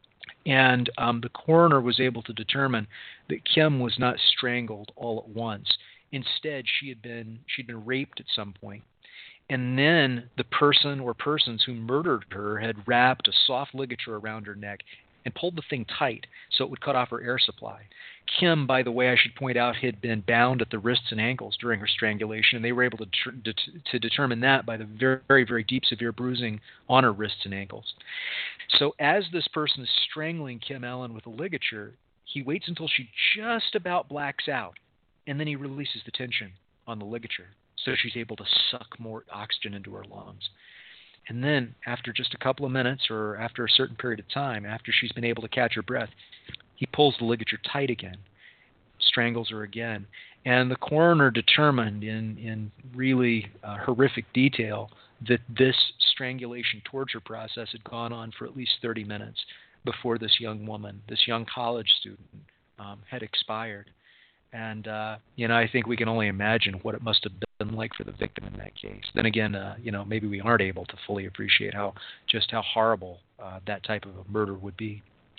And um, the coroner was able to determine that Kim was not strangled all at once. Instead, she had been she'd been raped at some point. And then the person or persons who murdered her had wrapped a soft ligature around her neck and pulled the thing tight so it would cut off her air supply. Kim, by the way, I should point out, had been bound at the wrists and ankles during her strangulation, and they were able to, tr- to, to determine that by the very, very, very deep, severe bruising on her wrists and ankles. So as this person is strangling Kim Allen with a ligature, he waits until she just about blacks out, and then he releases the tension on the ligature so she's able to suck more oxygen into her lungs. And then, after just a couple of minutes or after a certain period of time, after she's been able to catch her breath, he pulls the ligature tight again, strangles her again. And the coroner determined in, in really uh, horrific detail that this strangulation torture process had gone on for at least thirty minutes before this young woman, this young college student, um, had expired. And, uh, you know, I think we can only imagine what it must have been like for the victim in that case. Then again, uh, you know, maybe we aren't able to fully appreciate how just how horrible uh, that type of a murder would be.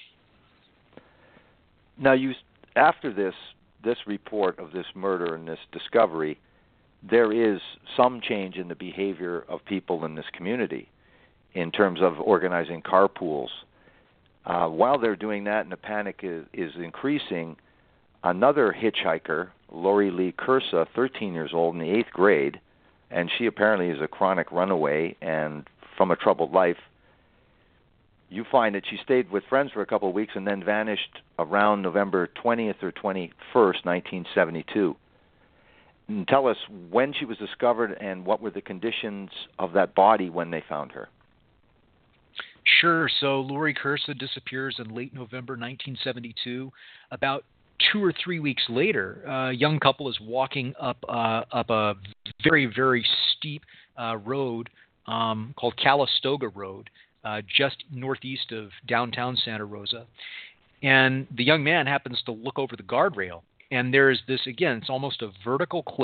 Now, you after this this report of this murder and this discovery, there is some change in the behavior of people in this community in terms of organizing carpools. Uh, while they're doing that and the panic is, is increasing, another hitchhiker, Lori Lee Cursa, thirteen years old in the eighth grade, and she apparently is a chronic runaway and from a troubled life. You find that she stayed with friends for a couple of weeks and then vanished around November twentieth or twenty-first, nineteen seventy-two. And tell us when she was discovered and what were the conditions of that body when they found her.
Sure. So Lori Cursa disappears in late November nineteen seventy-two. About two or three weeks later, a young couple is walking up uh, up a very, very steep uh, road um, called Calistoga Road, uh, just northeast of downtown Santa Rosa. And the young man happens to look over the guardrail. And there's this, again, it's almost a vertical cliff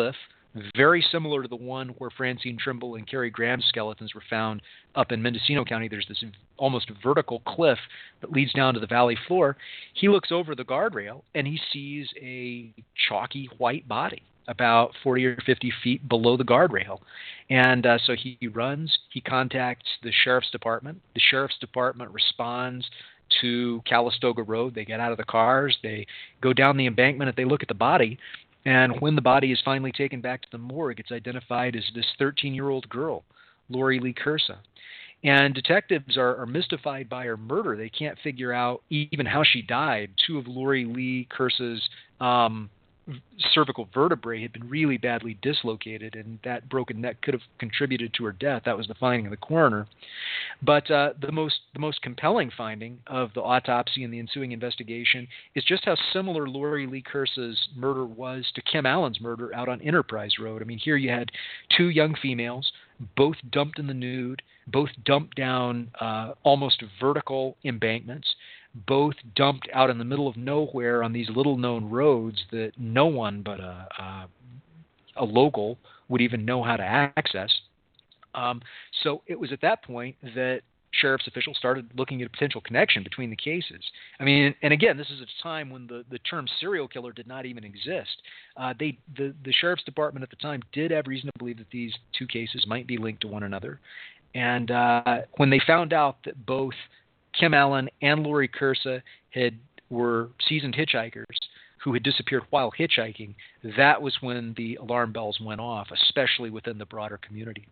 very similar to the one where Francine Trimble and Carrie Graham's skeletons were found up in Mendocino County. There's this almost vertical cliff that leads down to the valley floor. He looks over the guardrail and he sees a chalky white body about forty or fifty feet below the guardrail. And uh, so he runs, he contacts the sheriff's department. The sheriff's department responds to Calistoga Road. They get out of the cars, they go down the embankment, and they look at the body. And when the body is finally taken back to the morgue, it's identified as this thirteen-year-old girl, Lori Lee Cursa. And detectives are, are mystified by her murder. They can't figure out even how she died. Two of Lori Lee Cursa's um, cervical vertebrae had been really badly dislocated, and that broken neck could have contributed to her death. That was the finding of the coroner. But uh, the most the most compelling finding of the autopsy and the ensuing investigation is just how similar Lori Lee Cursa's murder was to Kim Allen's murder out on Enterprise Road. I mean, here you had two young females, both dumped in the nude, both dumped down uh, almost vertical embankments, both dumped out in the middle of nowhere on these little-known roads that no one but a, a, a local would even know how to access. Um, so it was at that point that sheriff's officials started looking at a potential connection between the cases. I mean, and again, this is a time when the, the term serial killer did not even exist. Uh, they the, the sheriff's department at the time did have reason to believe that these two cases might be linked to one another. And uh, when they found out that both Kim Allen and Lori Cursa had were seasoned hitchhikers who had disappeared while hitchhiking, that was when the alarm bells went off, especially within the broader community.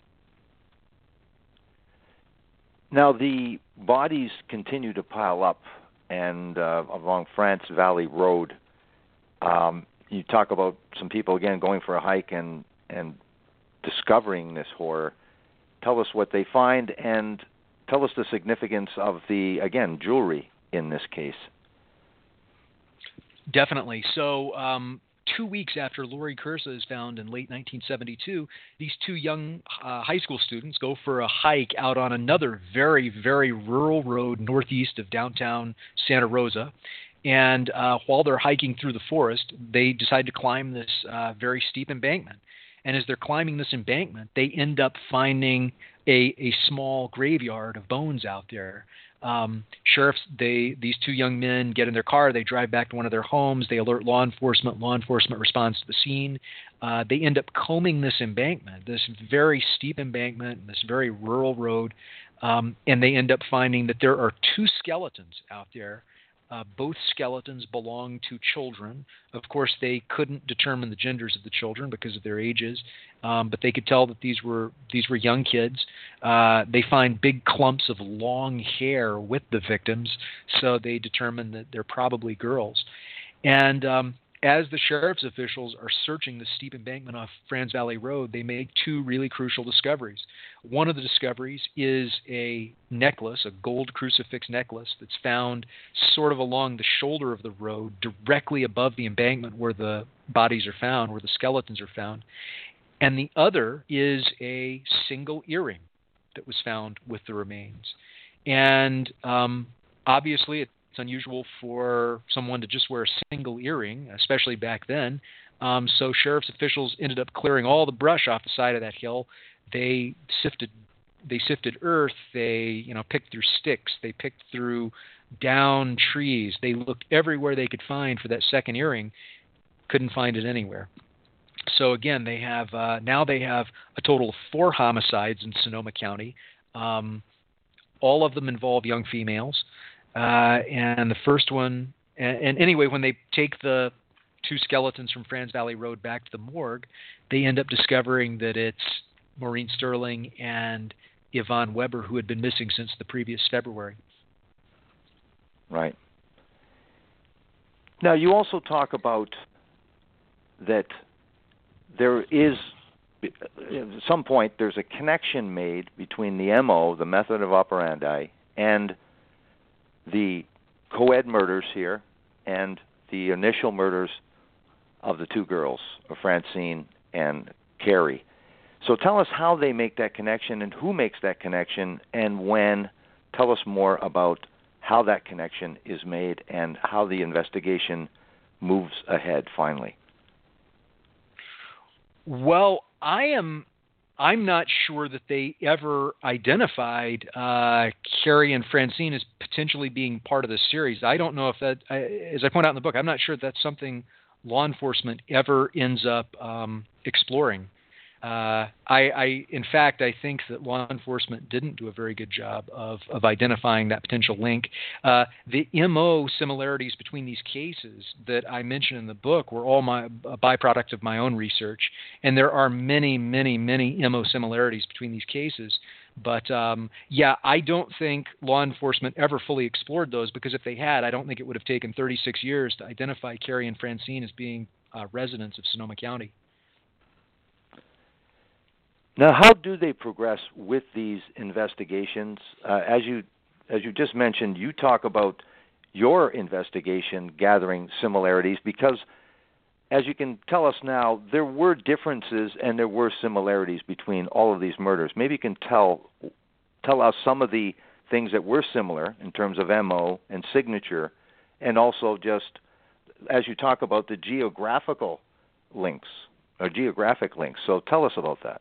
Now, the bodies continue to pile up and uh, along France Valley Road. Um, you talk about some people, again, going for a hike and, and discovering this horror. Tell us what they find and tell us the significance of the, again, jewelry in this case.
Definitely. So um, two weeks after Lori Cursa is found in late nineteen seventy-two, these two young uh, high school students go for a hike out on another very, very rural road northeast of downtown Santa Rosa. And uh, while they're hiking through the forest, they decide to climb this uh, very steep embankment. And as they're climbing this embankment, they end up finding a, a small graveyard of bones out there. Um, sheriffs, they these two young men get in their car. They drive back to one of their homes. They alert law enforcement. Law enforcement responds to the scene. Uh, they end up combing this embankment, this very steep embankment, this very rural road, um, and they end up finding that there are two skeletons out there. Uh, both skeletons belong to children. Of course, they couldn't determine the genders of the children because of their ages, um, but they could tell that these were these were young kids. Uh, they find big clumps of long hair with the victims, so they determine that they're probably girls. And um, as the sheriff's officials are searching the steep embankment off Franz Valley Road, they make two really crucial discoveries. One of the discoveries is a necklace, a gold crucifix necklace that's found sort of along the shoulder of the road, directly above the embankment where the bodies are found, where the skeletons are found. And the other is a single earring that was found with the remains. And um, obviously it It's unusual for someone to just wear a single earring, especially back then. Um, so sheriff's officials ended up clearing all the brush off the side of that hill. They sifted, they sifted earth. They, you know, picked through sticks. They picked through down trees. They looked everywhere they could find for that second earring. Couldn't find it anywhere. So again, they have uh, now they have a total of four homicides in Sonoma County. Um, all of them involve young females. Uh, and the first one, and, and anyway, when they take the two skeletons from Franz Valley Road back to the morgue, they end up discovering that it's Maureen Sterling and Yvonne Weber, who had been missing since the previous February.
Right. Now, you also talk about that there is, at some point, there's a connection made between the M O, the method of operandi, and the co-ed murders here and the initial murders of the two girls, Francine and Carrie. So tell us how they make that connection and who makes that connection and when. Tell us more about how that connection is made and how the investigation moves ahead finally.
Well, I am. I'm not sure that they ever identified uh, Carrie and Francine as potentially being part of the series. I don't know if that, I, as I point out in the book, I'm not sure if that's something law enforcement ever ends up um, exploring. Uh, I, I, in fact, I think that law enforcement didn't do a very good job of, of identifying that potential link. Uh, the M O similarities between these cases that I mentioned in the book were all my a byproduct of my own research, and there are many, many, many M O similarities between these cases. But um, yeah, I don't think law enforcement ever fully explored those, because if they had, I don't think it would have taken thirty-six years to identify Carrie and Francine as being uh, residents of Sonoma County.
Now, how do they progress with these investigations? Uh, as you as you just mentioned, you talk about your investigation gathering similarities because, as you can tell us now, there were differences and there were similarities between all of these murders. Maybe you can tell tell us some of the things that were similar in terms of M O and signature, and also just as you talk about the geographical links or geographic links. So tell us about that.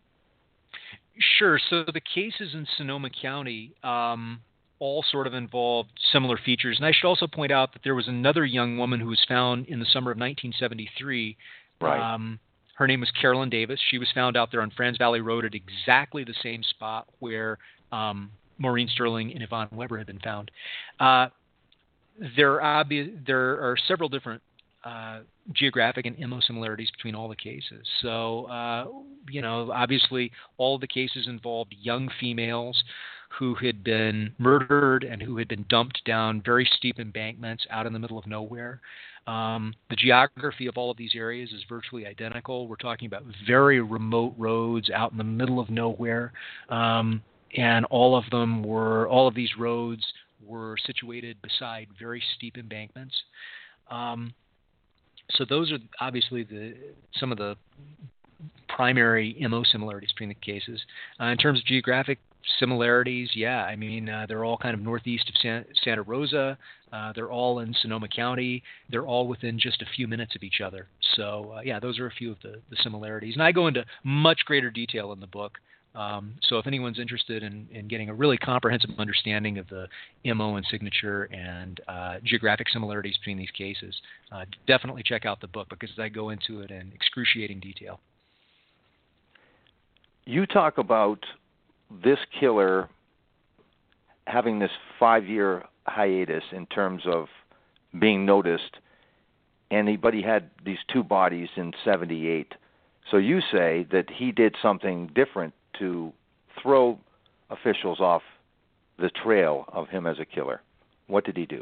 Sure. So the cases in Sonoma County um, all sort of involved similar features. And I should also point out that there was another young woman who was found in the summer of nineteen seventy-three.
Right.
Um, her name was Carolyn Davis. She was found out there on Franz Valley Road at exactly the same spot where um, Maureen Sterling and Yvonne Weber had been found. Uh, there, are obvi- there are several different Uh, geographic and M O similarities between all the cases. So, uh, you know, obviously all of the cases involved young females who had been murdered and who had been dumped down very steep embankments out in the middle of nowhere. Um, the geography of all of these areas is virtually identical. We're talking about very remote roads out in the middle of nowhere. Um, and all of them were, all of these roads were situated beside very steep embankments. Um, So those are obviously the some of the primary M O similarities between the cases. Uh, in terms of geographic similarities, yeah, I mean, uh, they're all kind of northeast of San, Santa Rosa. Uh, they're all in Sonoma County. They're all within just a few minutes of each other. So, uh, yeah, those are a few of the, the similarities. And I go into much greater detail in the book. Um, so if anyone's interested in, in getting a really comprehensive understanding of the M O and signature and uh, geographic similarities between these cases, uh, definitely check out the book because I go into it in excruciating detail.
You talk about this killer having this five-year hiatus in terms of being noticed, and he, but he had these two bodies in seventy-eight. So you say that he did something different to throw officials off the trail of him as a killer. What did he do?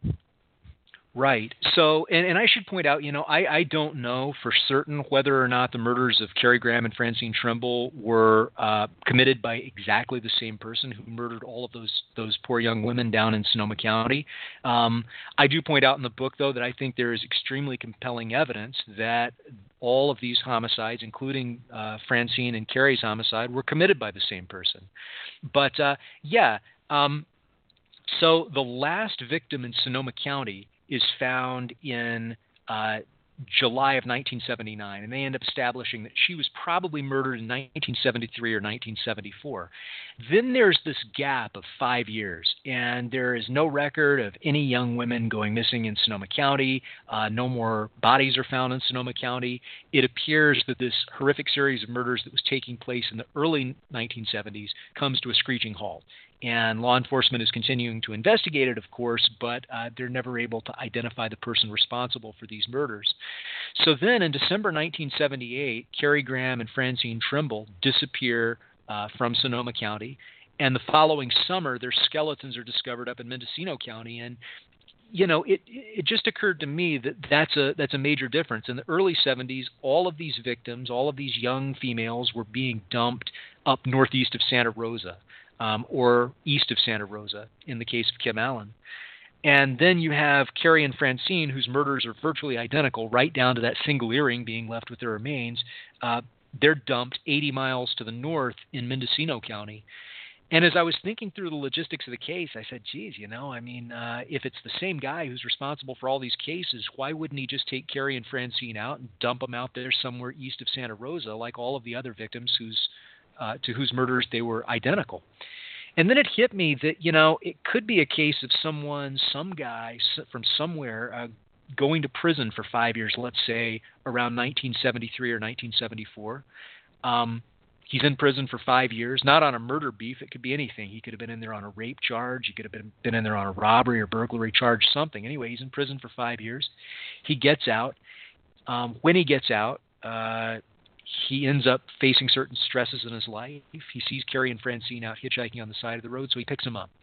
Right. So, and, and I should point out, you know, I, I don't know for certain whether or not the murders of Carrie Graham and Francine Trimble were uh, committed by exactly the same person who murdered all of those those poor young women down in Sonoma County. Um, I do point out in the book, though, that I think there is extremely compelling evidence that all of these homicides, including uh, Francine and Carrie's homicide, were committed by the same person. But, uh, yeah, um, so the last victim in Sonoma County is found in uh, July of nineteen seventy-nine, and they end up establishing that she was probably murdered in nineteen seventy-three or nineteen seventy-four. Then there's this gap of five years, and there is no record of any young women going missing in Sonoma County. Uh, no more bodies are found in Sonoma County. It appears that this horrific series of murders that was taking place in the early nineteen seventies comes to a screeching halt. And law enforcement is continuing to investigate it, of course, but uh, they're never able to identify the person responsible for these murders. So then in December nineteen seventy-eight, Carrie Graham and Francine Trimble disappear uh, from Sonoma County. And the following summer, their skeletons are discovered up in Mendocino County. And, you know, it it just occurred to me that that's a, that's a major difference. In the early seventies, all of these victims, all of these young females were being dumped up northeast of Santa Rosa. Um, or east of Santa Rosa, in the case of Kim Allen. And then you have Carrie and Francine, whose murders are virtually identical, right down to that single earring being left with their remains. Uh, they're dumped eighty miles to the north in Mendocino County. And as I was thinking through the logistics of the case, I said, geez, you know, I mean, uh, if it's the same guy who's responsible for all these cases, why wouldn't he just take Carrie and Francine out and dump them out there somewhere east of Santa Rosa, like all of the other victims whose, uh, to whose murders they were identical? And then it hit me that, you know, it could be a case of someone, some guy from somewhere uh, going to prison for five years, let's say around nineteen seventy-three or nineteen seventy-four. Um, He's in prison for five years, not on a murder beef. It could be anything. He could have been in there on a rape charge. He could have been, been in there on a robbery or burglary charge, something. Anyway, he's in prison for five years. He gets out. Um, when he gets out, uh, he ends up facing certain stresses in his life. He sees Carrie and Francine out hitchhiking on the side of the road, so he picks them up.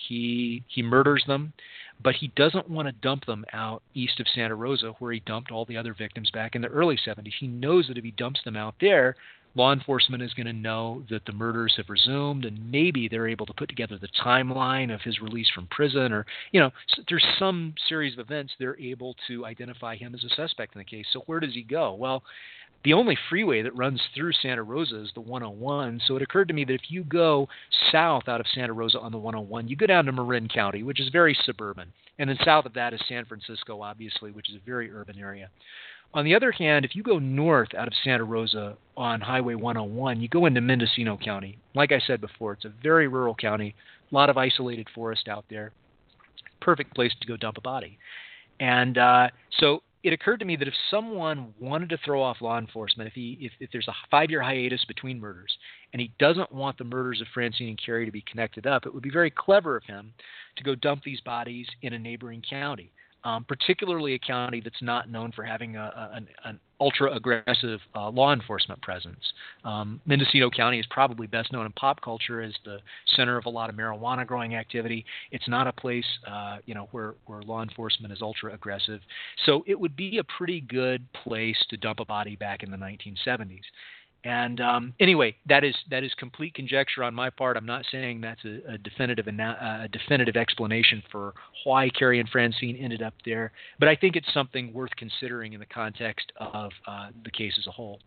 He he murders them, but he doesn't want to dump them out east of Santa Rosa, where he dumped all the other victims back in the early seventies. He knows that if he dumps them out there, law enforcement is going to know that the murders have resumed, and maybe they're able to put together the timeline of his release from prison, or, you know, so there's some series of events they're able to identify him as a suspect in the case. So where does he go? Well, the only freeway that runs through Santa Rosa is the one oh one, so it occurred to me that if you go south out of Santa Rosa on the one oh one, you go down to Marin County, which is very suburban, and then south of that is San Francisco, obviously, which is a very urban area. On the other hand, if you go north out of Santa Rosa on Highway one oh one, you go into Mendocino County. Like I said before, it's a very rural county, a lot of isolated forest out there. Perfect place to go dump a body. And uh, so it occurred to me that if someone wanted to throw off law enforcement, if, he, if, if there's a five-year hiatus between murders, and he doesn't want the murders of Francine and Carrie to be connected up, it would be very clever of him to go dump these bodies in a neighboring county. Um, particularly a county that's not known for having a, a, an, an ultra-aggressive uh, law enforcement presence. Um, Mendocino County is probably best known in pop culture as the center of a lot of marijuana growing activity. It's not a place, uh, you know, where, where law enforcement is ultra-aggressive. So it would be a pretty good place to dump a body back in the nineteen seventies. And um, anyway, that is that is complete conjecture on my part. I'm not saying that's a, a definitive a definitive explanation for why Carrie and Francine ended up there, but I think it's something worth considering in the context of uh, the case as a whole.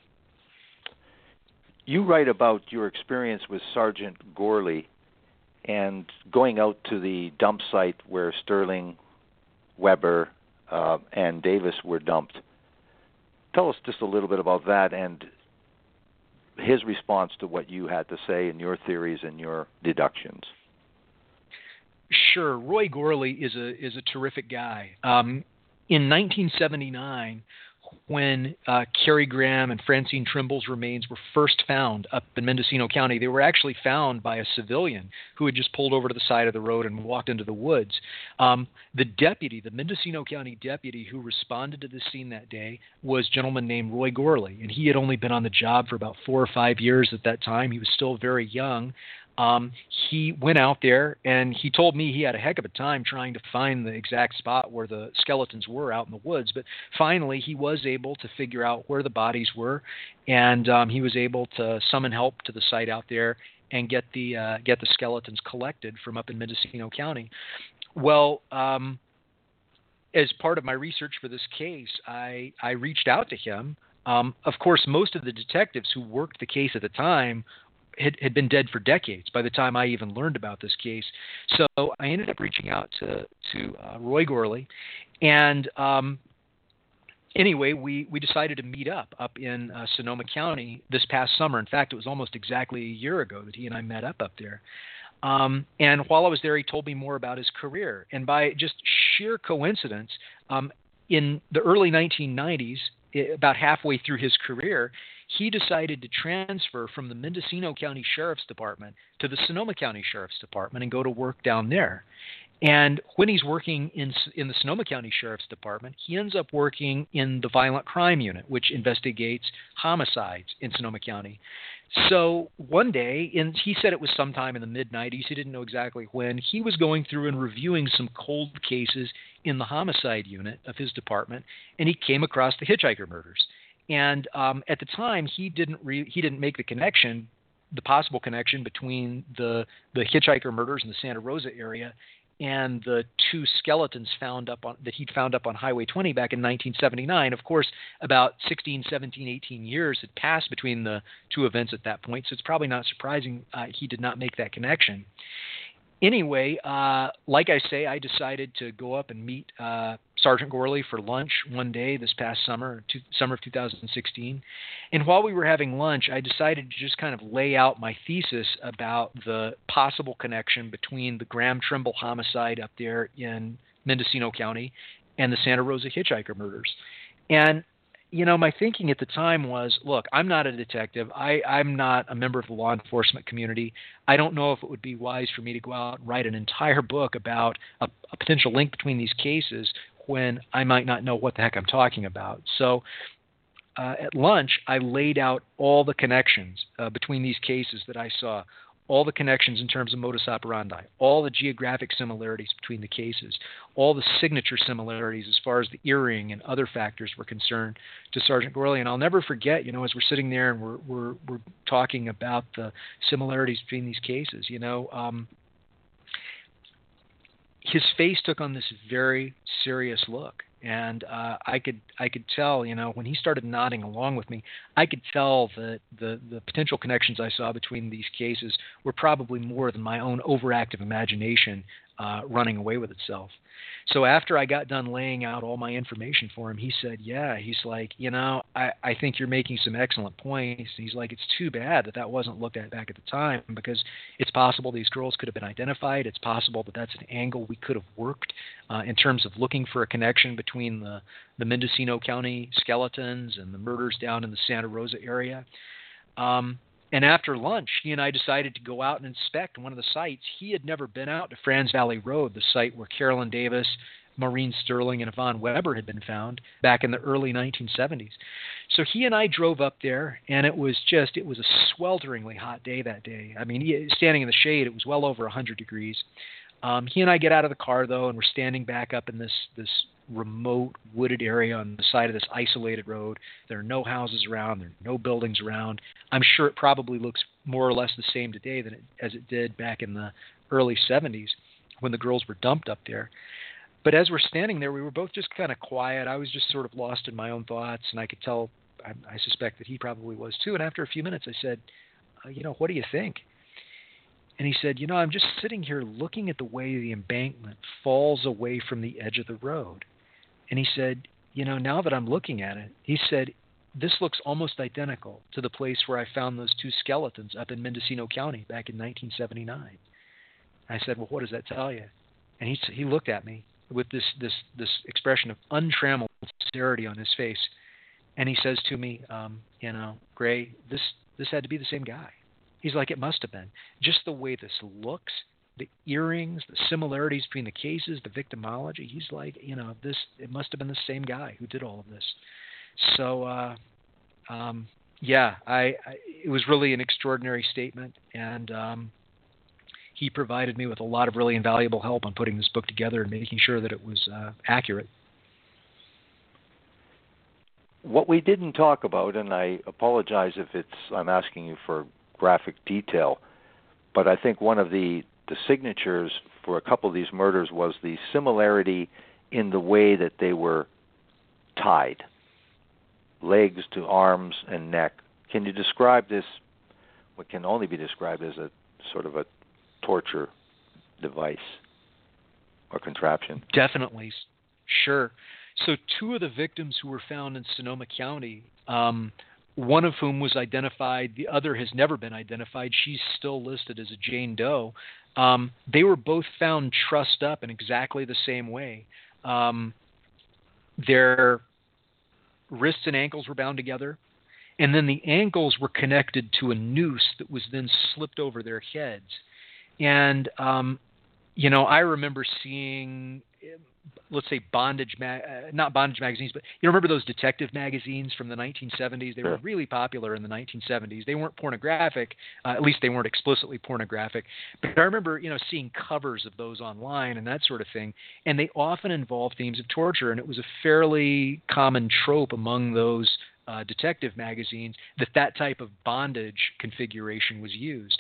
You write about your experience with Sergeant Gorley and going out to the dump site where Sterling, Weber, uh, and Davis were dumped. Tell us just a little bit about that and his response to what you had to say and your theories and your deductions.
Sure. Roy Gorley is a is a terrific guy. Um, in nineteen seventy-nine, when uh, Carrie Graham and Francine Trimble's remains were first found up in Mendocino County, they were actually found by a civilian who had just pulled over to the side of the road and walked into the woods. Um, the deputy, the Mendocino County deputy who responded to the scene that day was a gentleman named Roy Gorley, and he had only been on the job for about four or five years at that time. He was still very young. Um, he went out there and he told me he had a heck of a time trying to find the exact spot where the skeletons were out in the woods. But finally, he was able to figure out where the bodies were, and um, he was able to summon help to the site out there and get the uh, get the skeletons collected from up in Mendocino County. Well, um, as part of my research for this case, I I reached out to him. Um, of course, most of the detectives who worked the case at the time Had, had been dead for decades by the time I even learned about this case. So I ended up reaching out to, to uh, Roy Gorley. And um, anyway, we, we decided to meet up up in uh, Sonoma County this past summer. In fact, it was almost exactly a year ago that he and I met up up there. Um, and while I was there, he told me more about his career. And by just sheer coincidence, um, in the early nineteen nineties, about halfway through his career, he decided to transfer from the Mendocino County Sheriff's Department to the Sonoma County Sheriff's Department and go to work down there. And when he's working in in the Sonoma County Sheriff's Department, he ends up working in the Violent Crime Unit, which investigates homicides in Sonoma County. So one day, and he said it was sometime in the mid nineties, he didn't know exactly when, he was going through and reviewing some cold cases in the homicide unit of his department, and he came across the hitchhiker murders. And um, at the time, he didn't re- he didn't make the connection, the possible connection between the the hitchhiker murders in the Santa Rosa area and the two skeletons found up on, that he'd found up on Highway twenty back in nineteen seventy-nine. Of course, about sixteen, seventeen, eighteen years had passed between the two events at that point, so it's probably not surprising uh, he did not make that connection. Anyway, uh, like I say, I decided to go up and meet uh, Sergeant Gourley for lunch one day this past summer, two, summer of two thousand sixteen. And while we were having lunch, I decided to just kind of lay out my thesis about the possible connection between the Graham Trimble homicide up there in Mendocino County and the Santa Rosa hitchhiker murders. And you know, my thinking at the time was, look, I'm not a detective. I, I'm not a member of the law enforcement community. I don't know if it would be wise for me to go out and write an entire book about a, a potential link between these cases when I might not know what the heck I'm talking about. So uh, at lunch, I laid out all the connections uh, between these cases that I saw, all the connections in terms of modus operandi, all the geographic similarities between the cases, all the signature similarities as far as the earring and other factors were concerned to Sergeant Gourley. And I'll never forget, you know, as we're sitting there and we're we're, we're talking about the similarities between these cases, you know, um, his face took on this very serious look. And uh, I could I could tell, you know, when he started nodding along with me, I could tell that the, the potential connections I saw between these cases were probably more than my own overactive imagination uh, running away with itself. So after I got done laying out all my information for him, he said, yeah, he's like, you know, I, I think you're making some excellent points. He's like, it's too bad that that wasn't looked at back at the time, because it's possible these girls could have been identified. It's possible that that's an angle we could have worked uh, in terms of looking for a connection between the, the Mendocino County skeletons and the murders down in the Santa Rosa area. Um, And after lunch, he and I decided to go out and inspect one of the sites. He had never been out to Franz Valley Road, the site where Carolyn Davis, Maureen Sterling, and Yvonne Weber had been found back in the early nineteen seventies. So he and I drove up there, and it was just, it was a swelteringly hot day that day. I mean, he, standing in the shade, it was well over one hundred degrees. Um, he and I get out of the car, though, and we're standing back up in this this remote wooded area on the side of this isolated road. There are no houses around. There are no buildings around. I'm sure it probably looks more or less the same today than it, as it did back in the early seventies when the girls were dumped up there. But as we're standing there, we were both just kind of quiet. I was just sort of lost in my own thoughts, and I could tell, I, I suspect that he probably was too. And after a few minutes, I said, uh, you know, what do you think? And he said, you know, I'm just sitting here looking at the way the embankment falls away from the edge of the road. And he said, you know, now that I'm looking at it, he said, this looks almost identical to the place where I found those two skeletons up in Mendocino County back in nineteen seventy-nine. I said, well, what does that tell you? And he he looked at me with this this this expression of untrammeled sincerity on his face, and he says to me, um, you know, Gray, this this had to be the same guy. He's like, it must have been. Just the way this looks, the earrings, the similarities between the cases, the victimology. He's like, you know, this, it must have been the same guy who did all of this. So, uh, um, yeah, I, I, it was really an extraordinary statement. And um, he provided me with a lot of really invaluable help on putting this book together and making sure that it was uh, accurate.
What we didn't talk about, and I apologize if it's, I'm asking you for graphic detail, but I think one of the, the signatures for a couple of these murders was the similarity in the way that they were tied, legs to arms and neck. Can you describe this, what can only be described as a sort of a torture device or contraption?
Definitely. Sure. So two of the victims who were found in Sonoma County, um, one of whom was identified, the other has never been identified. She's still listed as a Jane Doe. Um, they were both found trussed up in exactly the same way. Um, their wrists and ankles were bound together, and then the ankles were connected to a noose that was then slipped over their heads. And, um, you know, I remember seeing, let's say bondage, ma- uh, not bondage magazines, but you remember those detective magazines from the nineteen seventies? They
sure.
were really popular in the nineteen seventies. They weren't pornographic, uh, at least they weren't explicitly pornographic. But I remember, you know, seeing covers of those online and that sort of thing, and they often involved themes of torture, and it was a fairly common trope among those uh, detective magazines that that type of bondage configuration was used.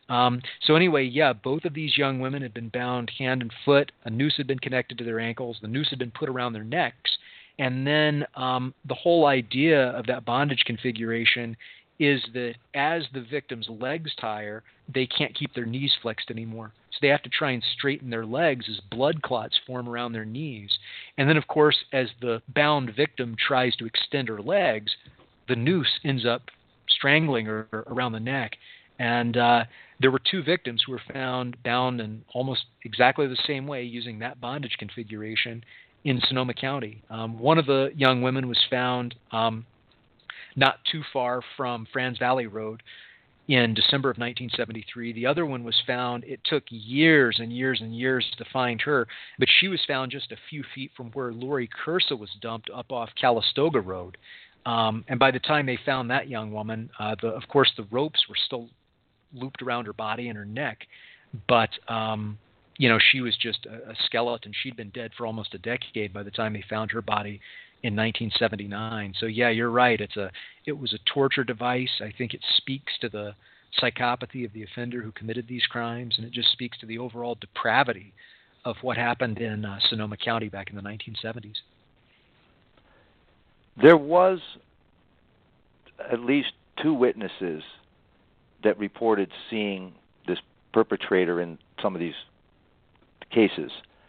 Um, so anyway, yeah, both of these young women had been bound hand and foot. A noose had been connected to their ankles. The noose had been put around their necks. And then um, the whole idea of that bondage configuration is that as the victim's legs tire, they can't keep their knees flexed anymore. So they have to try and straighten their legs as blood clots form around their knees. And then, of course, as the bound victim tries to extend her legs, the noose ends up strangling her around the neck. And uh, there were two victims who were found bound in almost exactly the same way using that bondage configuration in Sonoma County. Um, one of the young women was found um, not too far from Franz Valley Road in December of nineteen seventy-three. The other one was found, it took years and years and years to find her, but she was found just a few feet from where Lori Cursa was dumped up off Calistoga Road. Um, and by the time they found that young woman, uh, the, of course, the ropes were still looped around her body and her neck, but um, you know, she was just a, a skeleton. She'd been dead for almost a decade by the time they found her body in nineteen seventy-nine. So yeah, you're right. It's a, it was a torture device. I think it speaks to the psychopathy of the offender who committed these crimes, and it just speaks to the overall depravity of what happened in uh, Sonoma County back in the nineteen seventies.
There was at least two witnesses that reported seeing this perpetrator in some of these cases.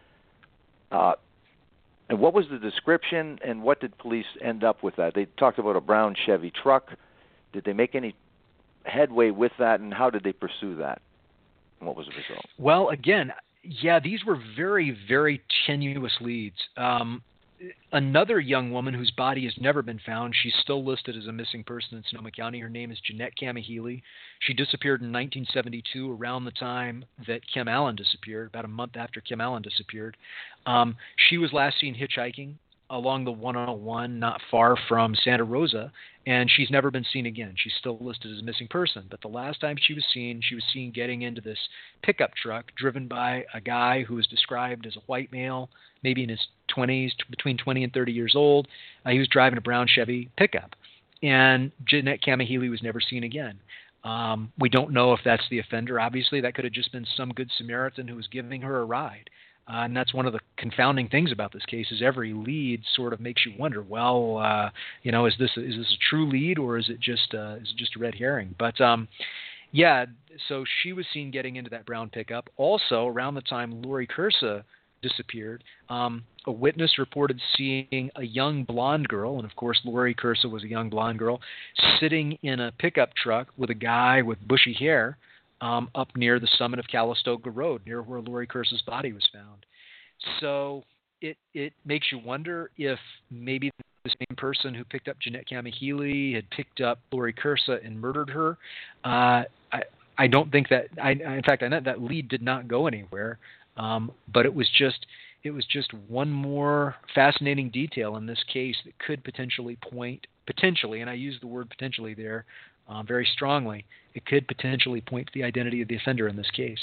Uh, and what was the description, and what did police end up with that? They talked about a brown Chevy truck. Did they make any headway with that, and how did they pursue that? And what was the result?
Well, again, yeah, these were very, very tenuous leads. Um, Another young woman whose body has never been found, she's still listed as a missing person in Sonoma County. Her name is Jeanette Kamihili. She disappeared in nineteen seventy-two, around the time that Kim Allen disappeared, about a month after Kim Allen disappeared. Um, she was last seen hitchhiking along the one oh one, not far from Santa Rosa, and she's never been seen again. She's still listed as a missing person. But the last time she was seen, she was seen getting into this pickup truck driven by a guy who was described as a white male, maybe in his twenties, between twenty and thirty years old. Uh, he was driving a brown Chevy pickup. And Jeanette Kamihili was never seen again. Um, we don't know if that's the offender. Obviously, that could have just been some good Samaritan who was giving her a ride. Uh, and that's one of the confounding things about this case, is every lead sort of makes you wonder, well, uh, you know, is this is this a true lead, or is it just uh, is it just a red herring? But um, yeah, so she was seen getting into that brown pickup. Also, around the time Lori Cursa disappeared, um, a witness reported seeing a young blonde girl, and of course Lori Cursa was a young blonde girl, sitting in a pickup truck with a guy with bushy hair um, up near the summit of Calistoga Road, near where Lori Cursa's body was found. So it it makes you wonder if maybe the same person who picked up Jeanette Kamihili had picked up Lori Cursa and murdered her. Uh, I I don't think that. I in fact I know that lead did not go anywhere. Um, but it was just it was just one more fascinating detail in this case that could potentially point potentially, and I use the word potentially there um, very strongly. It could potentially point to the identity of the offender in this case.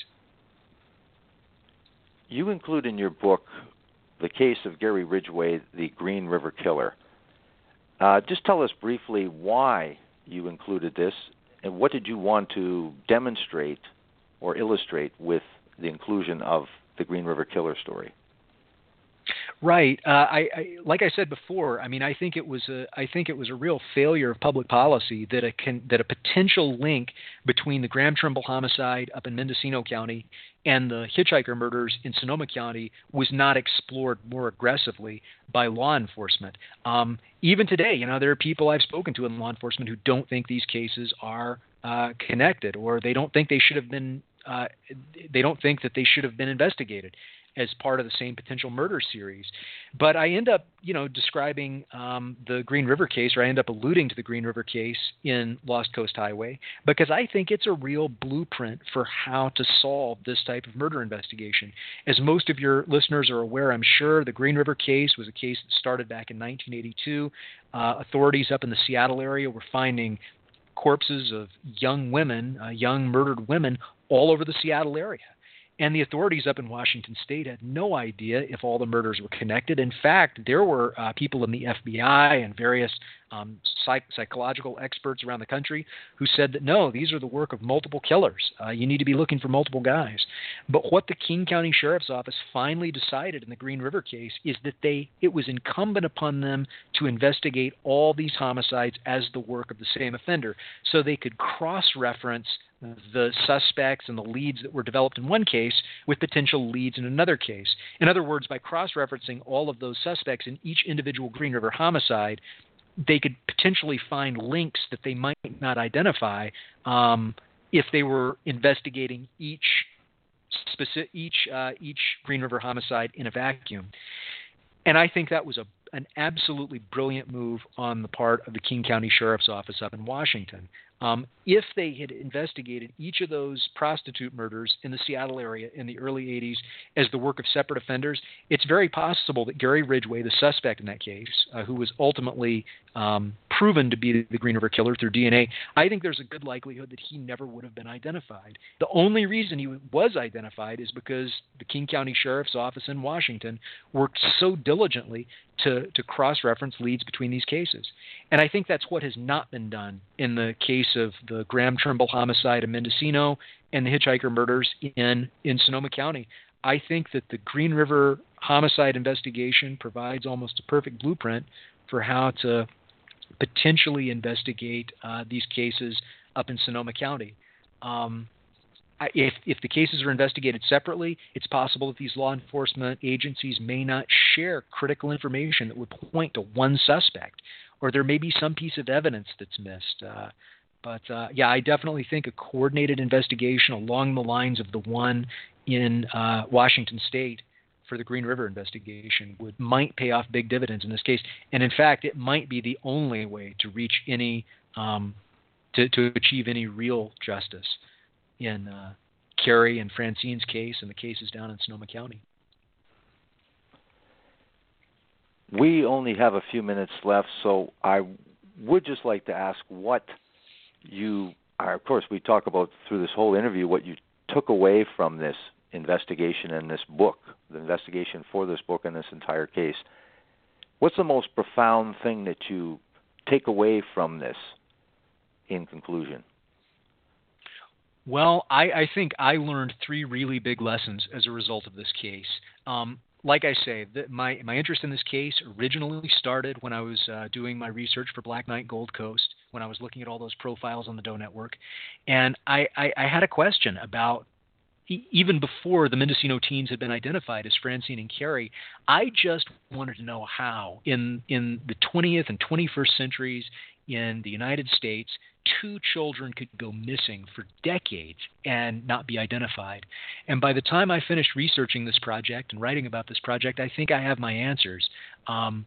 You include in your book the case of Gary Ridgway, the Green River Killer. Uh, just tell us briefly why you included this, and what did you want to demonstrate or illustrate with the inclusion of the Green River Killer story?
Right. Uh, I, I, like I said before, I mean, I think it was a, I think it was a real failure of public policy that a can, that a potential link between the Graham Trimble homicide up in Mendocino County and the hitchhiker murders in Sonoma County was not explored more aggressively by law enforcement. Um, even today, you know, there are people I've spoken to in law enforcement who don't think these cases are uh, connected, or they don't think they should have been. Uh, they don't think that they should have been investigated as part of the same potential murder series. But I end up, you know, describing um, the Green River case, or I end up alluding to the Green River case in Lost Coast Highway, because I think it's a real blueprint for how to solve this type of murder investigation. As most of your listeners are aware, I'm sure, the Green River case was a case that started back in nineteen eighty-two. Uh, authorities up in the Seattle area were finding corpses of young women, uh, young murdered women, all over the Seattle area. And the authorities up in Washington State had no idea if all the murders were connected. In fact, there were uh, people in the F B I and various um, psych- psychological experts around the country who said that, no, these are the work of multiple killers. Uh, you need to be looking for multiple guys. But what the King County Sheriff's Office finally decided in the Green River case is that they it was incumbent upon them to investigate all these homicides as the work of the same offender, so they could cross-reference the suspects and the leads that were developed in one case with potential leads in another case. In other words, by cross-referencing all of those suspects in each individual Green River homicide, they could potentially find links that they might not identify um, if they were investigating each specific, each uh, each Green River homicide in a vacuum. And I think that was a an absolutely brilliant move on the part of the King County Sheriff's Office up in Washington. Um, if they had investigated each of those prostitute murders in the Seattle area in the early eighties as the work of separate offenders, it's very possible that Gary Ridgway, the suspect in that case, uh, who was ultimately um, proven to be the Green River killer through D N A, I think there's a good likelihood that he never would have been identified. The only reason he was identified is because the King County Sheriff's Office in Washington worked so diligently to, to cross-reference leads between these cases. And I think that's what has not been done in the case of the Graham Trimble homicide in Mendocino and the Hitchhiker murders in, in Sonoma County. I think that the Green River homicide investigation provides almost a perfect blueprint for how to potentially investigate uh, these cases up in Sonoma County. Um, If, if the cases are investigated separately, it's possible that these law enforcement agencies may not share critical information that would point to one suspect, or there may be some piece of evidence that's missed. Uh, but, uh, yeah, I definitely think a coordinated investigation along the lines of the one in uh, Washington State for the Green River investigation would might pay off big dividends in this case. And, in fact, it might be the only way to reach any um, to, to achieve any real justice in uh, Carrie and Francine's case and the cases down in Sonoma County.
We only have a few minutes left, so I would just like to ask what you, of course, we talk about through this whole interview what you took away from this investigation and this book, the investigation for this book and this entire case. What's the most profound thing that you take away from this in conclusion?
Well, I, I think I learned three really big lessons as a result of this case. Um, like I say, the, my, my interest in this case originally started when I was uh, doing my research for Black Knight Gold Coast, when I was looking at all those profiles on the Doe Network. And I, I, I had a question about, e- even before the Mendocino teens had been identified as Francine and Carrie, I just wanted to know how, in, in the twentieth and twenty-first centuries in the United States, two children could go missing for decades and not be identified. And by the time I finished researching this project and writing about this project, I think I have my answers. Um,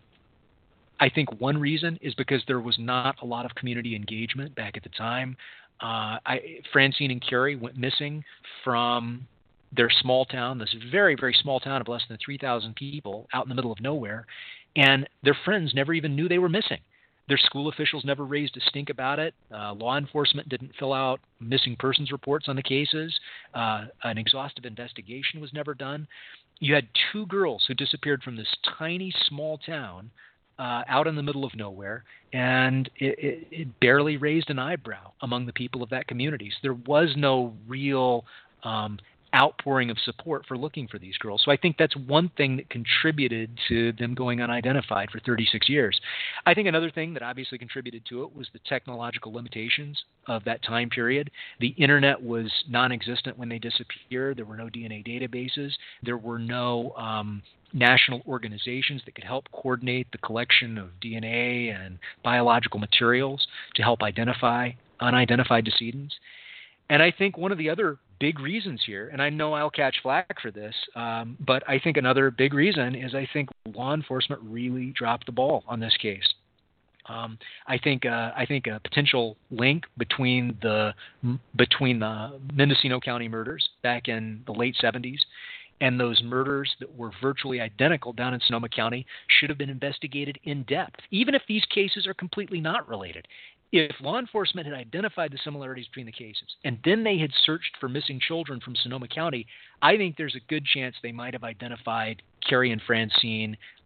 I think one reason is because there was not a lot of community engagement back at the time. Uh, I, Francine and Carrie went missing from their small town, this very, very small town of less than three thousand people out in the middle of nowhere, and their friends never even knew they were missing. Their school officials never raised a stink about it. Uh, law enforcement didn't fill out missing persons reports on the cases. Uh, an exhaustive investigation was never done. You had two girls who disappeared from this tiny, small town uh, out in the middle of nowhere, and it, it, it barely raised an eyebrow among the people of that community. So there was no real um, outpouring of support for looking for these girls. So I think that's one thing that contributed to them going unidentified for thirty-six years. I think another thing that obviously contributed to it was the technological limitations of that time period. The internet was non-existent when they disappeared. There were no D N A databases. There were no um, national organizations that could help coordinate the collection of D N A and biological materials to help identify unidentified decedents. And I think one of the other big reasons here, and I know I'll catch flack for this, um, but I think another big reason is I think law enforcement really dropped the ball on this case. Um, I think uh, I think a potential link between the between the Mendocino County murders back in the late seventies and those murders that were virtually identical down in Sonoma County should have been investigated in depth, even if these cases are completely not related. If law enforcement had identified the similarities between the cases and then they had searched for missing children from Sonoma County, I think there's a good chance they might have identified Carrie and Francine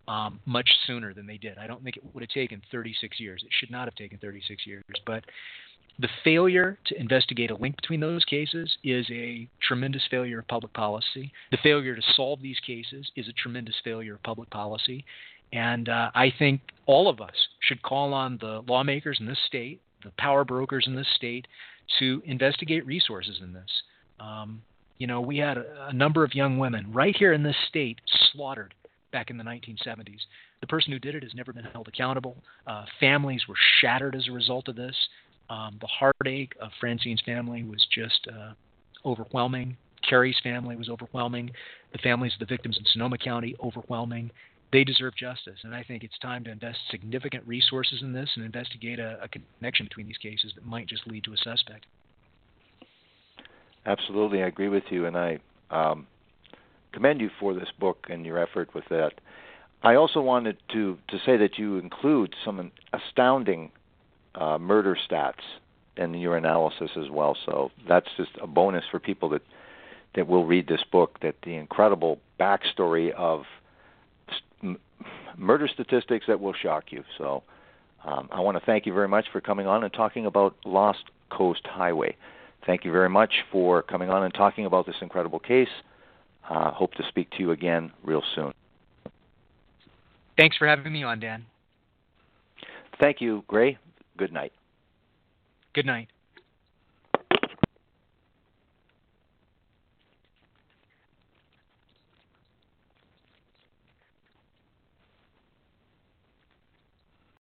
um, much sooner than they did. I don't think it would have taken thirty-six years. It should not have taken thirty-six years. But the failure to investigate a link between those cases is a tremendous failure of public policy. The failure to solve these cases is a tremendous failure of public policy. And uh, I think all of us should call on the lawmakers in this state, the power brokers in this state, to investigate resources in this. Um, you know, we had a, a number of young women right here in this state slaughtered back in the nineteen seventies. The person who did it has never been held accountable. Uh, families were shattered as a result of this. Um, the heartache of Francine's family was just uh, overwhelming. Carrie's family was overwhelming. The families of the victims in Sonoma County, overwhelming. They deserve justice, and I think it's time to invest significant resources in this and investigate a, a connection between these cases that might just lead to a suspect.
Absolutely, I agree with you, and I um, commend you for this book and your effort with that. I also wanted to, to say that you include some astounding uh, murder stats in your analysis as well, so that's just a bonus for people that, that will read this book, that the incredible backstory of murder statistics that will shock you. So um, I want to thank you very much for coming on and talking about Lost Coast Highway. Thank you very much for coming on and talking about this incredible case. Uh, hope to speak to you again real soon.
Thanks for having me on, Dan.
Thank you, Gray. Good night.
Good night.